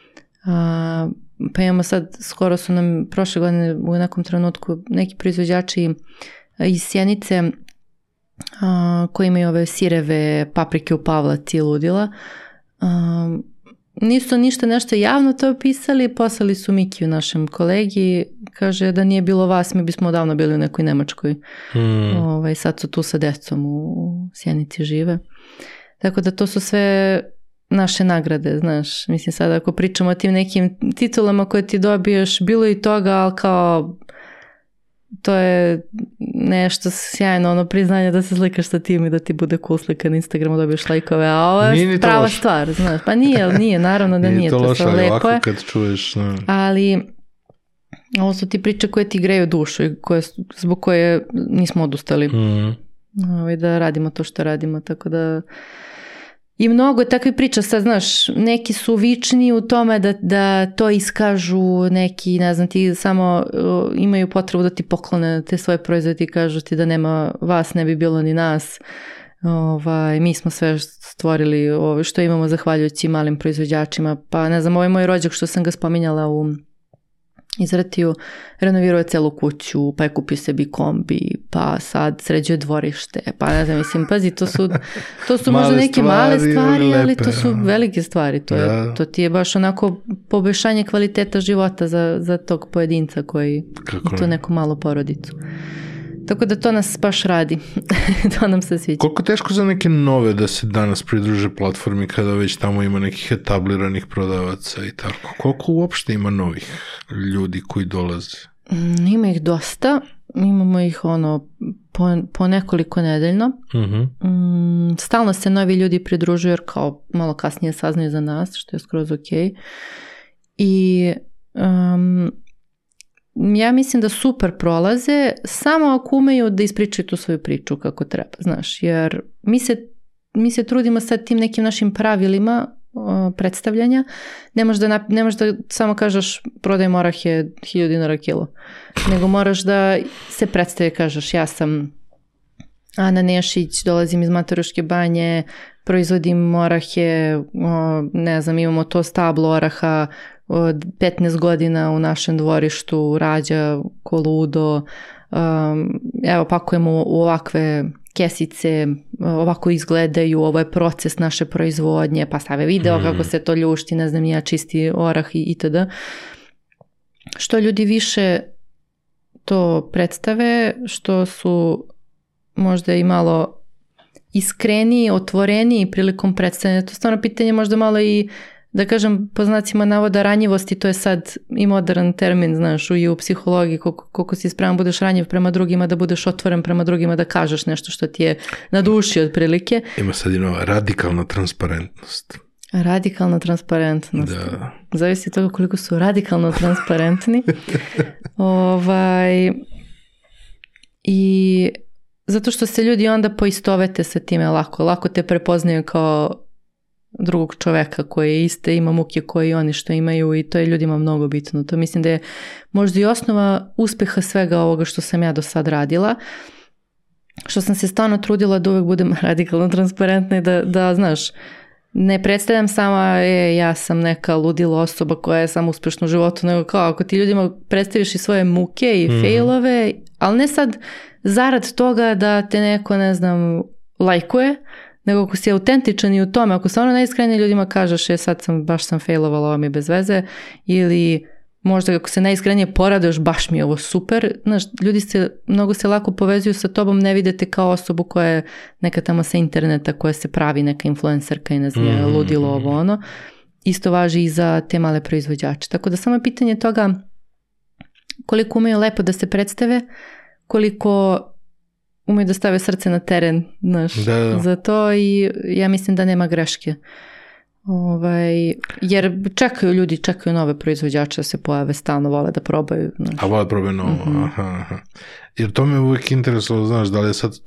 Pa imamo sad, skoro su nam prošle godine u nekom trenutku neki proizvođači iz Sjenice koji imaju ove sireve, paprike u pavlati i ludila. Nisu ništa nešto javno to opisali, poslali su Mikiju našem kolegi, kaže da nije bilo vas, mi bismo odavno bili u nekoj Nemačkoj. Sad su tu sa decom u Sjenici žive. Tako da to su sve naše nagrade, znaš. Mislim sad ako pričamo o tim nekim titulama koje ti dobiješ, bilo i toga, ali kao to je nešto sjajno, priznanje da se slikaš sa tim i da ti bude cool slika na Instagramu, dobiješ lajkove, a ovo je prava stvar, znaš. Pa nije, naravno da nije to loše, lepo je. Ovako kad čuješ. Ne. Ali ovo su ti priče koje ti greju dušu i zbog koje nismo odustali. da radimo to što radimo, tako da i mnogo je takve priča, sad znaš, neki su vični u tome da to iskažu, neki, ne znam, ti samo imaju potrebu da ti poklone te svoje proizvode i kažu ti da nema vas, ne bi bilo ni nas. Mi smo sve stvorili što imamo zahvaljujući malim proizvođačima, pa ne znam, ovaj moj rođak što sam ga spominjala u Izratiju, renovirao je celu kuću, pa je kupio sebi kombi, pa sad sređuje dvorište, pa ne znam, mislim, pazi, to su možda neke male stvari, ali to su velike stvari, to ti je baš onako poboljšanje kvaliteta života za tog pojedinca koji i tu neku malu porodicu. Tako da to nas baš radi. To nam se sviđa. Koliko teško za neke nove da se danas pridruže platformi kada već tamo ima nekih etabliranih prodavaca i tako? Koliko uopšte ima novih ljudi koji dolaze? Ima ih dosta. Imamo ih po nekoliko nedeljno. Stalno se novi ljudi pridružuju jer kao malo kasnije saznaju za nas, što je skroz ok. I ja mislim da super prolaze, samo ako umeju da ispričaju tu svoju priču kako treba, znaš, jer mi se trudimo sad tim nekim našim pravilima predstavljanja, ne možeš da samo kažeš prodajem orahe 1000 dinara kilo, nego moraš da se predstavi, kažeš ja sam Ana Nešić, dolazim iz Mataruške banje, proizvodim orahe, ne znam, imamo to stablo oraha od 15 godina u našem dvorištu, rađa ko ludo, evo pakujemo u ovakve kesice, ovako izgledaju, ovo je proces naše proizvodnje, pa stave video kako se to ljušti, ne znam, ja čisti orah itd. Što ljudi više to predstave, što su možda i malo iskreniji, otvoreniji prilikom predstavljanja. To je stvarno pitanje možda malo i, da kažem, po znacima navoda ranjivosti, to je sad i modern termin, znaš, i u psihologiji, koliko si spreman budeš ranjiv prema drugima, da budeš otvoren prema drugima, da kažeš nešto što ti je na duši otprilike. Ima sad radikalna transparentnost. Radikalna transparentnost. Da. Zavisi od toga koliko su radikalno transparentni. I zato što se ljudi onda poistovete sa time lako te prepoznaju kao drugog čoveka koji ima muke koje i oni što imaju i to je ljudima mnogo bitno. To mislim da je možda i osnova uspeha svega ovoga što sam ja do sad radila, što sam se stvarno trudila da uvek budem radikalno transparentna i da znaš, ne predstavljam samo ja sam neka ludila osoba koja je samo uspešna u životu, nego kao ako ti ljudima predstaviš i svoje muke i failove, ali ne sad zarad toga da te neko, ne znam, lajkuje, nego ako si autentičan i u tome, ako stvarno najiskrenije ljudima kažeš sad baš sam failovala, ovo mi je bez veze, ili možda ako se najiskrenije poraduješ, baš mi je ovo super, znaš, ljudi mnogo se lako povezuju sa tobom, ne vidite kao osobu koja je neka tamo sa interneta, koja se pravi neka influencerka i ne znam, ludilo ovo ono. Isto važi i za te male proizvođače. Tako da samo je pitanje toga koliko umeju lepo da se predstave, koliko umeju da stave srce na teren, znaš, za to i ja mislim da nema greške. Jer čekaju nove proizvođače da se pojave, stalno vole da probaju. Znaš. A vole da probaju novo, aha. Jer to me uvijek interesovalo, znaš, da li je sad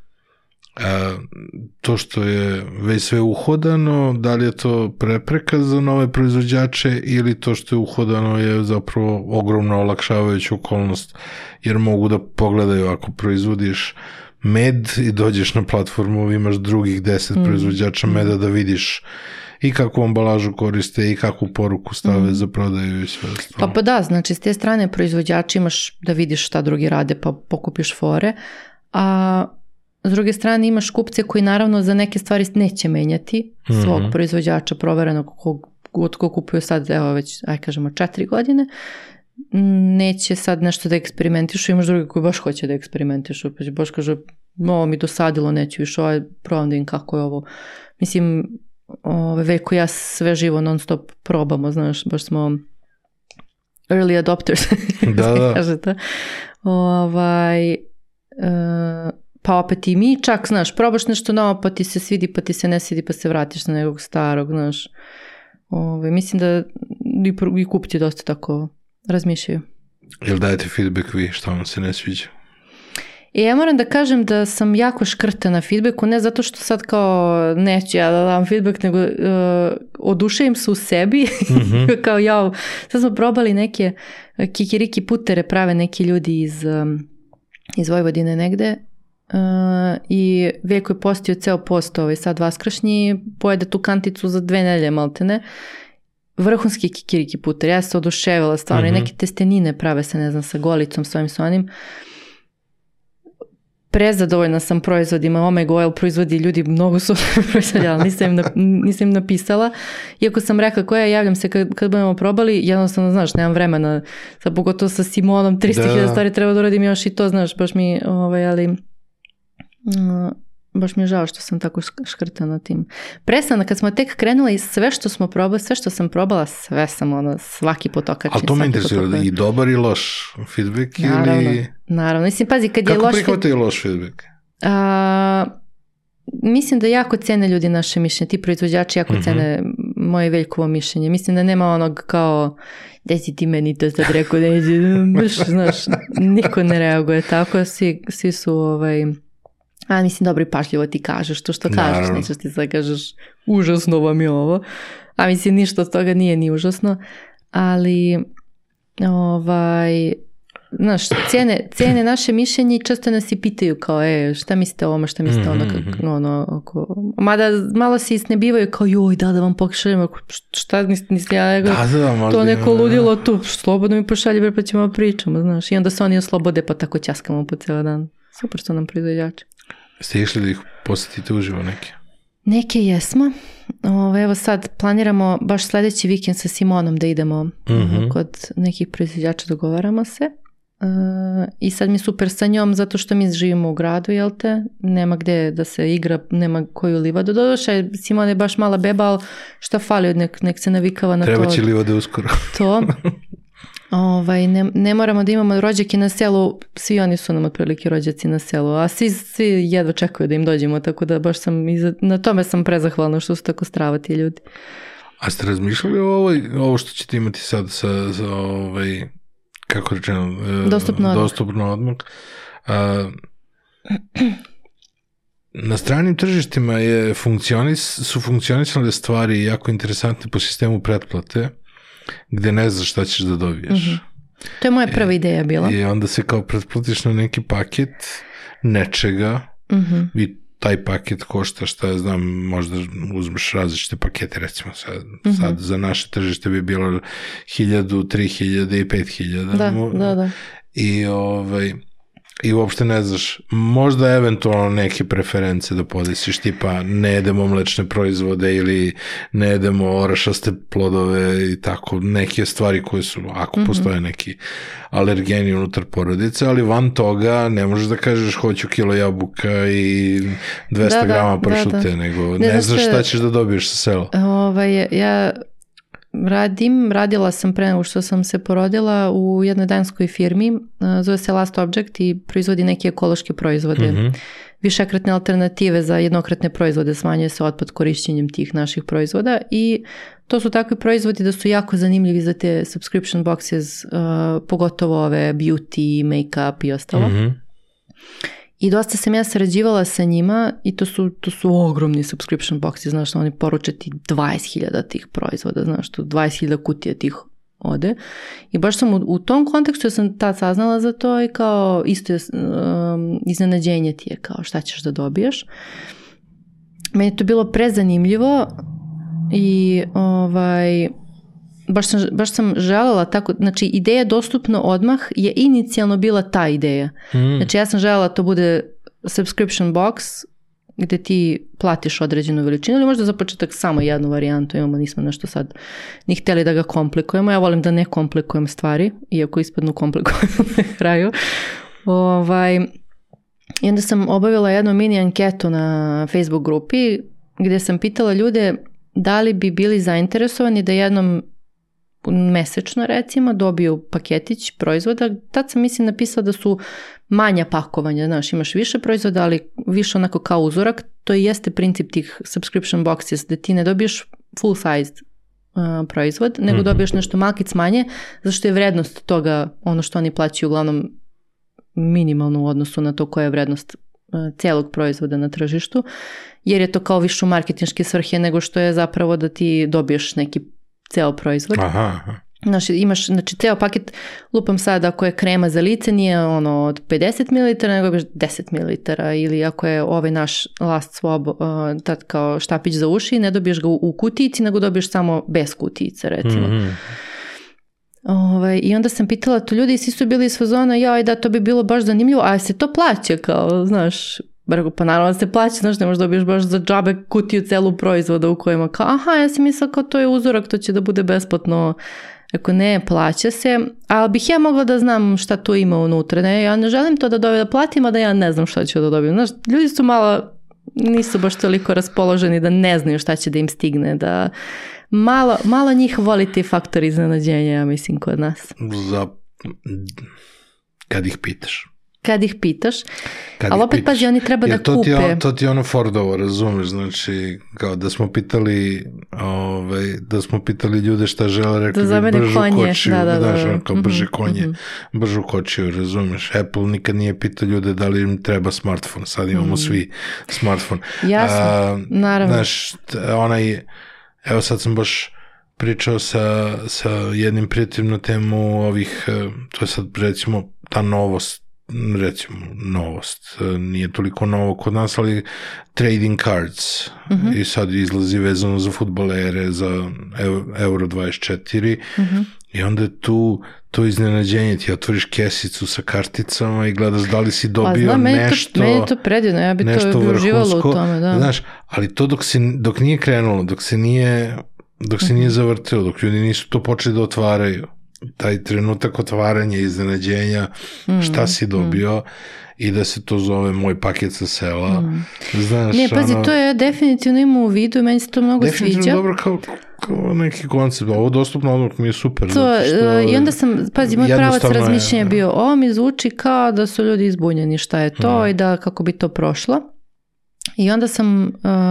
to što je već sve uhodano, da li je to prepreka za nove proizvođače ili to što je uhodano je zapravo ogromno olakšavajuća okolnost, jer mogu da pogledaju ako proizvodiš med i dođeš na platformu, imaš drugih 10 proizvođača meda da vidiš i kakvu ambalažu koriste i kakvu poruku stave za prodaju i sve ostalo. Pa da, znači s te strane proizvođači imaš da vidiš šta drugi rade pa pokupiš fore, a s druge strane imaš kupce koji naravno za neke stvari neće menjati svog proizvođača proverenog kog kupuju sad, evo već, kažemo 4 godine, neće sad nešto da eksperimentišu, imaš drugi koji baš hoće da eksperimentišu, pa baš kaže, ovo mi dosadilo, neću više, probam da im kako je ovo. Mislim, Veljko ja sve živo non stop probamo, znaš, baš smo early adopters, da. kaže to. Pa opet i mi čak, znaš, probaš nešto novo, pa ti se svidi, pa ti se ne svidi, pa se vratiš na nekog starog, znaš. Mislim da i kupci dosta tako razmišljaju. Jel dajete feedback vi što vam se ne sviđa? I ja moram da kažem da sam jako škrta na feedbacku, ne zato što sad kao neću ja da dam feedback, nego oduševim se u sebi, kao jao, sad smo probali neke kikiriki putere, prave neki ljudi iz Vojvodine negde, i Veljko je postio ceo post sad vaskršnji, pojede tu kanticu za 2 nedelje maltene, vrhunski kikiriki puter, ja se oduševila stvarno, i neke testenine prave se, ne znam, sa golicom, s onim, prezadovoljna sam proizvodima, Omega Oil proizvodi ljudi, mnogo su proizvodi, ali nisam im napisala. Iako sam rekla koja javljam se kad budemo probali, jednostavno, znaš, nemam vremena, sad pogotovo sa Simonom, 300.000 stvari treba da uradim još i to, znaš, baš mi, ali baš mi je žao što sam tako škrta na tim. Presana, kad smo tek krenuli, sve što sam probala, sve sam svaki put okačim. Ali to me interesuje, i dobar i loš feedback? Naravno. Mislim, pazi, kad je loš... Kako prihvataju loš feedback? Mislim da jako cene ljudi naše mišljenje, ti proizvođači jako cene moje Veljkovo mišljenje. Mislim da nema onog kao, da si ti meni to sad rekao, znaš, niko ne reaguje tako, svi su mislim, dobro i pažljivo ti kažeš to što kažeš, nećeš ti sad kažeš užasno vam je ovo, a mislim ništa od toga nije ni užasno, ali znaš, cijene naše mišljenje i često nas i pitaju kao, šta mislite o ovome, šta mislite mada malo se isnebivaju kao, joj, da vam pošaljem, šta niste ja, to neko ludilo tu, slobodno mi pošalje, pa ćemo pričamo, znaš, i onda se oni oslobode, pa tako ćaskamo po ceo dan. Super su nam proizvođači. Ste išli da ih posjetite uživo neke? Neke jesmo. Evo sad planiramo baš sljedeći vikend sa Simonom da idemo kod nekih proizvođača, dogovaramo se. I sad mi je super sa njom zato što mi živimo u gradu, jel te? Nema gde da se igra, nema koju livadu. Doduše, Simona je baš mala beba, ali šta fali, nek se navikava na to. Treba će livade uskoro. To. Ne moramo da imamo rođake na selu, svi oni su nam otprilike rođaci na selu, a svi jedva čekaju da im dođemo, tako da baš na tome sam prezahvalna što su tako strava ti ljudi. A ste razmišljali ovo što ćete imati sad sa kako rečeno, dostupno odmah? Na stranim tržištima su funkcionisale stvari jako interesantne po sistemu pretplate, gde ne znaš šta ćeš da dobiješ. To je moja prva ideja bila. I onda se kao pretplatiš na neki paket nečega i taj paket košta, šta ja znam, možda uzmeš različite pakete, recimo sad za naše tržište bi bilo 1.000, 3.000 i 5.000. Da. I uopšte ne znaš, možda eventualno neke preference da podesiš, tipa ne jedemo mlečne proizvode ili ne jedemo orašaste plodove i tako, neke stvari koje su, ako postoje neki alergeni unutar porodice, ali van toga ne možeš da kažeš hoću kilo jabuka i 200 grama pršute, nego ne znaš šta ćeš da dobiješ sa sela. Ja radila sam pre nego što sam se porodila u jednoj danskoj firmi, zove se Last Object i proizvodi neke ekološke proizvode, višekratne alternative za jednokratne proizvode, smanjuje se otpad korišćenjem tih naših proizvoda i to su takvi proizvodi da su jako zanimljivi za te subscription boxes, pogotovo ove beauty, make-up i ostalo. I dosta sam ja sarađivala sa njima i to su ogromni subscription boxi, znaš, oni poruče ti 20.000 tih proizvoda, znaš, tu 20.000 kutija tih ode. I baš sam u tom kontekstu sam tad saznala za to i kao isto iznenađenje ti je kao šta ćeš da dobiješ. Meni je to bilo prezanimljivo i baš sam željela tako, znači ideja dostupno odmah je inicijalno bila ta ideja. Znači ja sam željela to bude subscription box gdje ti platiš određenu veličinu ili možda za početak samo jednu varijantu imamo, nismo nešto sad ni htjeli da ga komplikujemo. Ja volim da ne komplikujem stvari, iako ispadnu komplikujem na kraju. I onda sam obavila jednu mini anketu na Facebook grupi gdje sam pitala ljude da li bi bili zainteresovani da jednom mesečno recimo dobiju paketić proizvoda. Tad sam mislim napisala da su manja pakovanja, znaš, imaš više proizvoda, ali više onako kao uzorak. To i jeste princip tih subscription boxes, da ti ne dobiješ full sized proizvod, nego dobiješ nešto malkic manje, zato što je vrednost toga, ono što oni plaćaju uglavnom minimalno u odnosu na to koja je vrednost cijelog proizvoda na tržištu, jer je to kao više u marketinške svrhe nego što je zapravo da ti dobiješ neki ceo proizvod. Aha. Imaš, ceo paket, lupam sad, ako je krema za lice, nije od 50 ml, nego biš 10 ml, ili ako je ovaj naš Last Swab, tad kao štapić za uši, ne dobiješ ga u kutijici, nego dobiješ samo bez kutijice, recimo. I onda sam pitala to ljudi, svi su bili iz fazona, joj da, to bi bilo baš zanimljivo, a se to plaća, kao, znaš, pa naravno se plaća, znaš, ne možda dobiješ baš za džabe kutiju celu proizvoda u kojima kao, aha, ja sam mislila kao to je uzorak, to će da bude besplatno. Ako ne, plaća se, ali bih ja mogla da znam šta tu ima unutra. Ne? Ja ne želim to da platim, a da ja ne znam šta ću da dobijem. Znaš, ljudi su nisu baš toliko raspoloženi da ne znaju šta će da im stigne, da malo njih voli ti faktori iznenađenja, ja mislim, kod nas. Kad ih pitaš. Ali opet pazi, oni treba da kupe. To ti je ono Fordovo, razumeš, znači kao da smo pitali ljude šta žele, rekli bi bržu kočiju, brže konje, bržu kočiju, razumeš. Apple nikad nije pitao ljude da li im treba smartfon, sad imamo svi smartfon. Jasno, naravno. Znaš, evo sad sam baš pričao sa jednim prijateljem na temu ovih, to je sad recimo ta novost, nije toliko novo kod nas, ali trading cards i sad izlazi vezano za fudbalere, za Euro 24 i onda je tu to iznenađenje, ti otvoriš kesicu sa karticama i gledaš da li si dobio nešto, meni je to predivno, ja bi to uživala u tome, da. Znaš, ali to dok nije krenulo, dok se nije zavrtilo, dok ljudi nisu to počeli da otvaraju, taj trenutak otvaranja, iznenađenja, šta si dobio i da se to zove moj paket sa sela. Znaš, ne, pazi, to je definitivno imao u vidu i meni se to mnogo sviđa. Definitivno dobro kao neki koncept. Ovo dostupno odmah mi je super. I onda sam, pazi, moj pravac razmišljanja je bio, ovo mi zvuči kao da su ljudi izbunjeni šta je to i da kako bi to prošlo. I onda sam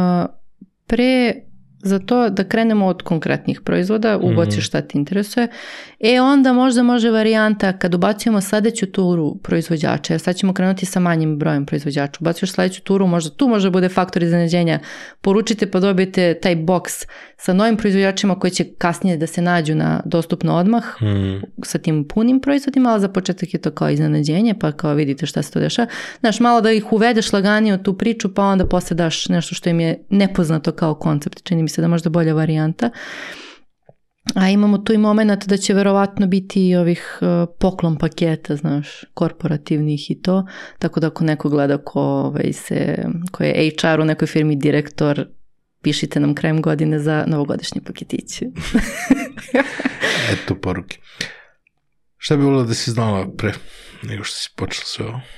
za to da krenemo od konkretnih proizvoda, ubaciš šta ti interesuje. Onda možda može varijanta kad ubacujemo sledeću turu proizvođača, jer sad ćemo krenuti sa manjim brojem proizvođača, ubacuješ sledeću turu, možda tu može bude faktor iznenađenja, poručite pa dobijete taj boks sa novim proizvođačima koji će kasnije da se nađu na dostupno odmah sa tim punim proizvodima, ali za početak je to kao iznenađenje, pa kao vidite šta se to dešava. Znaš, malo da ih uvedeš laganije u tu priču, pa onda posle daš nešto što im je nepoznato kao koncept, čini mi se da možda bolja varijanta. A imamo tu i moment da će verovatno biti i ovih poklon paketa, znaš, korporativnih i to, tako da ako neko gleda ko je HR u nekoj firmi direktor, pišite nam krajem godine za novogodišnji paketići. Eto poruke. Šta bi volila da si znala pre nego što si počela sve ovo?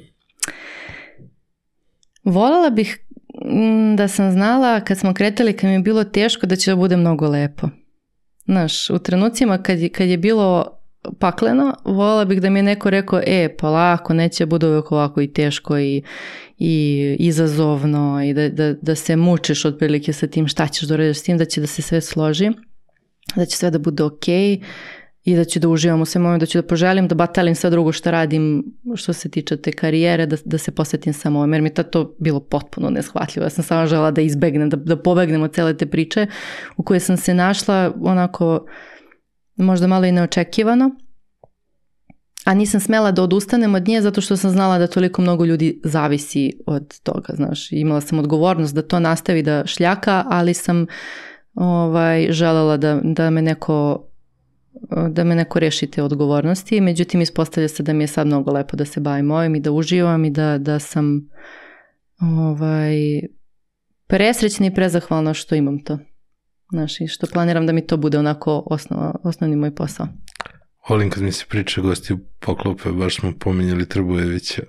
Voljela bih da sam znala kad smo kretali, kad mi je bilo teško, da će da bude mnogo lepo. Znaš, u trenucima kad je bilo pakleno, voljela bih da mi je neko rekao, polako, neće bude uvijek ovako i teško i izazovno i da se mučiš otprilike sa tim šta ćeš da uradiš s tim, da će da se sve složi, da će sve da bude okej i da ću da uživam u svem ovome, da ću da poželim, da batalim sve drugo što radim što se tiče te karijere, da se posvetim samo ovome, jer mi je to bilo potpuno neshvatljivo. Ja sam samo žela da izbegnem, da pobegnem od cele te priče u koje sam se našla onako možda malo i neočekivano, a nisam smela da odustanem od nje zato što sam znala da toliko mnogo ljudi zavisi od toga, znaš. Imala sam odgovornost da to nastavi da šljaka, ali sam želela da me neko reši te odgovornosti. Međutim, ispostavlja se da mi je sad mnogo lepo da se bavim ovim i da uživam i da sam presrećna i prezahvalna što imam to. Znaš, i što planiram da mi to bude onako osnovni moj posao. Volim kad mi se priča gosti poklope, baš smo pominjali Trbujevića.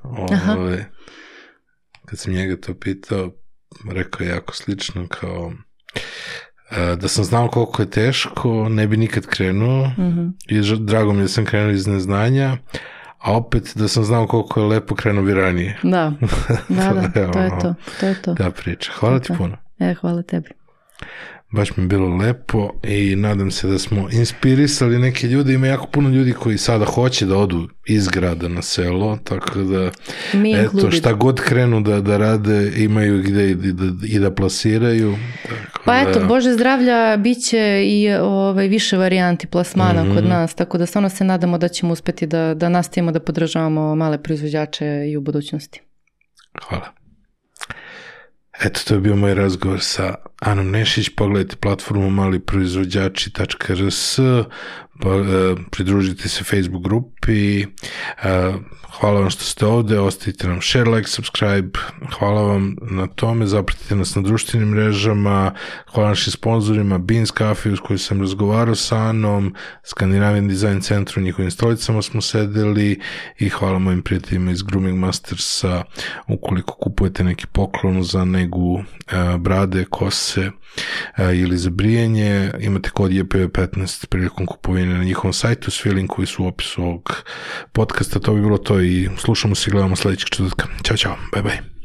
Kad sam njega to pitao, rekao je jako slično kao da sam znao koliko je teško, ne bi nikad krenuo i drago mi je da sam krenuo iz neznanja, a opet da sam znao koliko je lepo, krenuo bi ranije. Da, to je to. Da priča. Hvala ti puno. Hvala tebi. Baš mi je bilo lepo i nadam se da smo inspirisali neke ljude. Ima jako puno ljudi koji sada hoće da odu iz grada na selo, tako da eto, šta god krenu da rade, imaju gde i da plasiraju. Pa eto, Bože zdravlja, bit će i više varijanti plasmana kod nas, tako da stvarno se nadamo da ćemo uspeti da nastavimo da podržavamo male proizvođače i u budućnosti. Hvala. Eto, to je bio moj razgovor sa Anom Nešić. Pogledajte platformu maliproizvođači.rs, pridružite se Facebook grupi. Hvala vam što ste ovde, ostavite nam share, like, subscribe. Hvala vam na tome, zapratite nas na društvenim mrežama. Hvala našim sponzorima Beans Coffee, uz koju sam razgovarao sa Anom, Skandinavian Design Centru, u njihovim stolicama smo sedeli, i hvala mojim prijateljima iz Grooming Mastersa. Ukoliko kupujete neki poklon za negu brade, kose ili za brijanje, imate kod JPV15 prilikom kupovine na njihovom sajtu, svi linkovi su u opisu ovog podcasta. To bi bilo to i slušamo se i gledamo sledećeg četvrtka. Ćao, bye bye.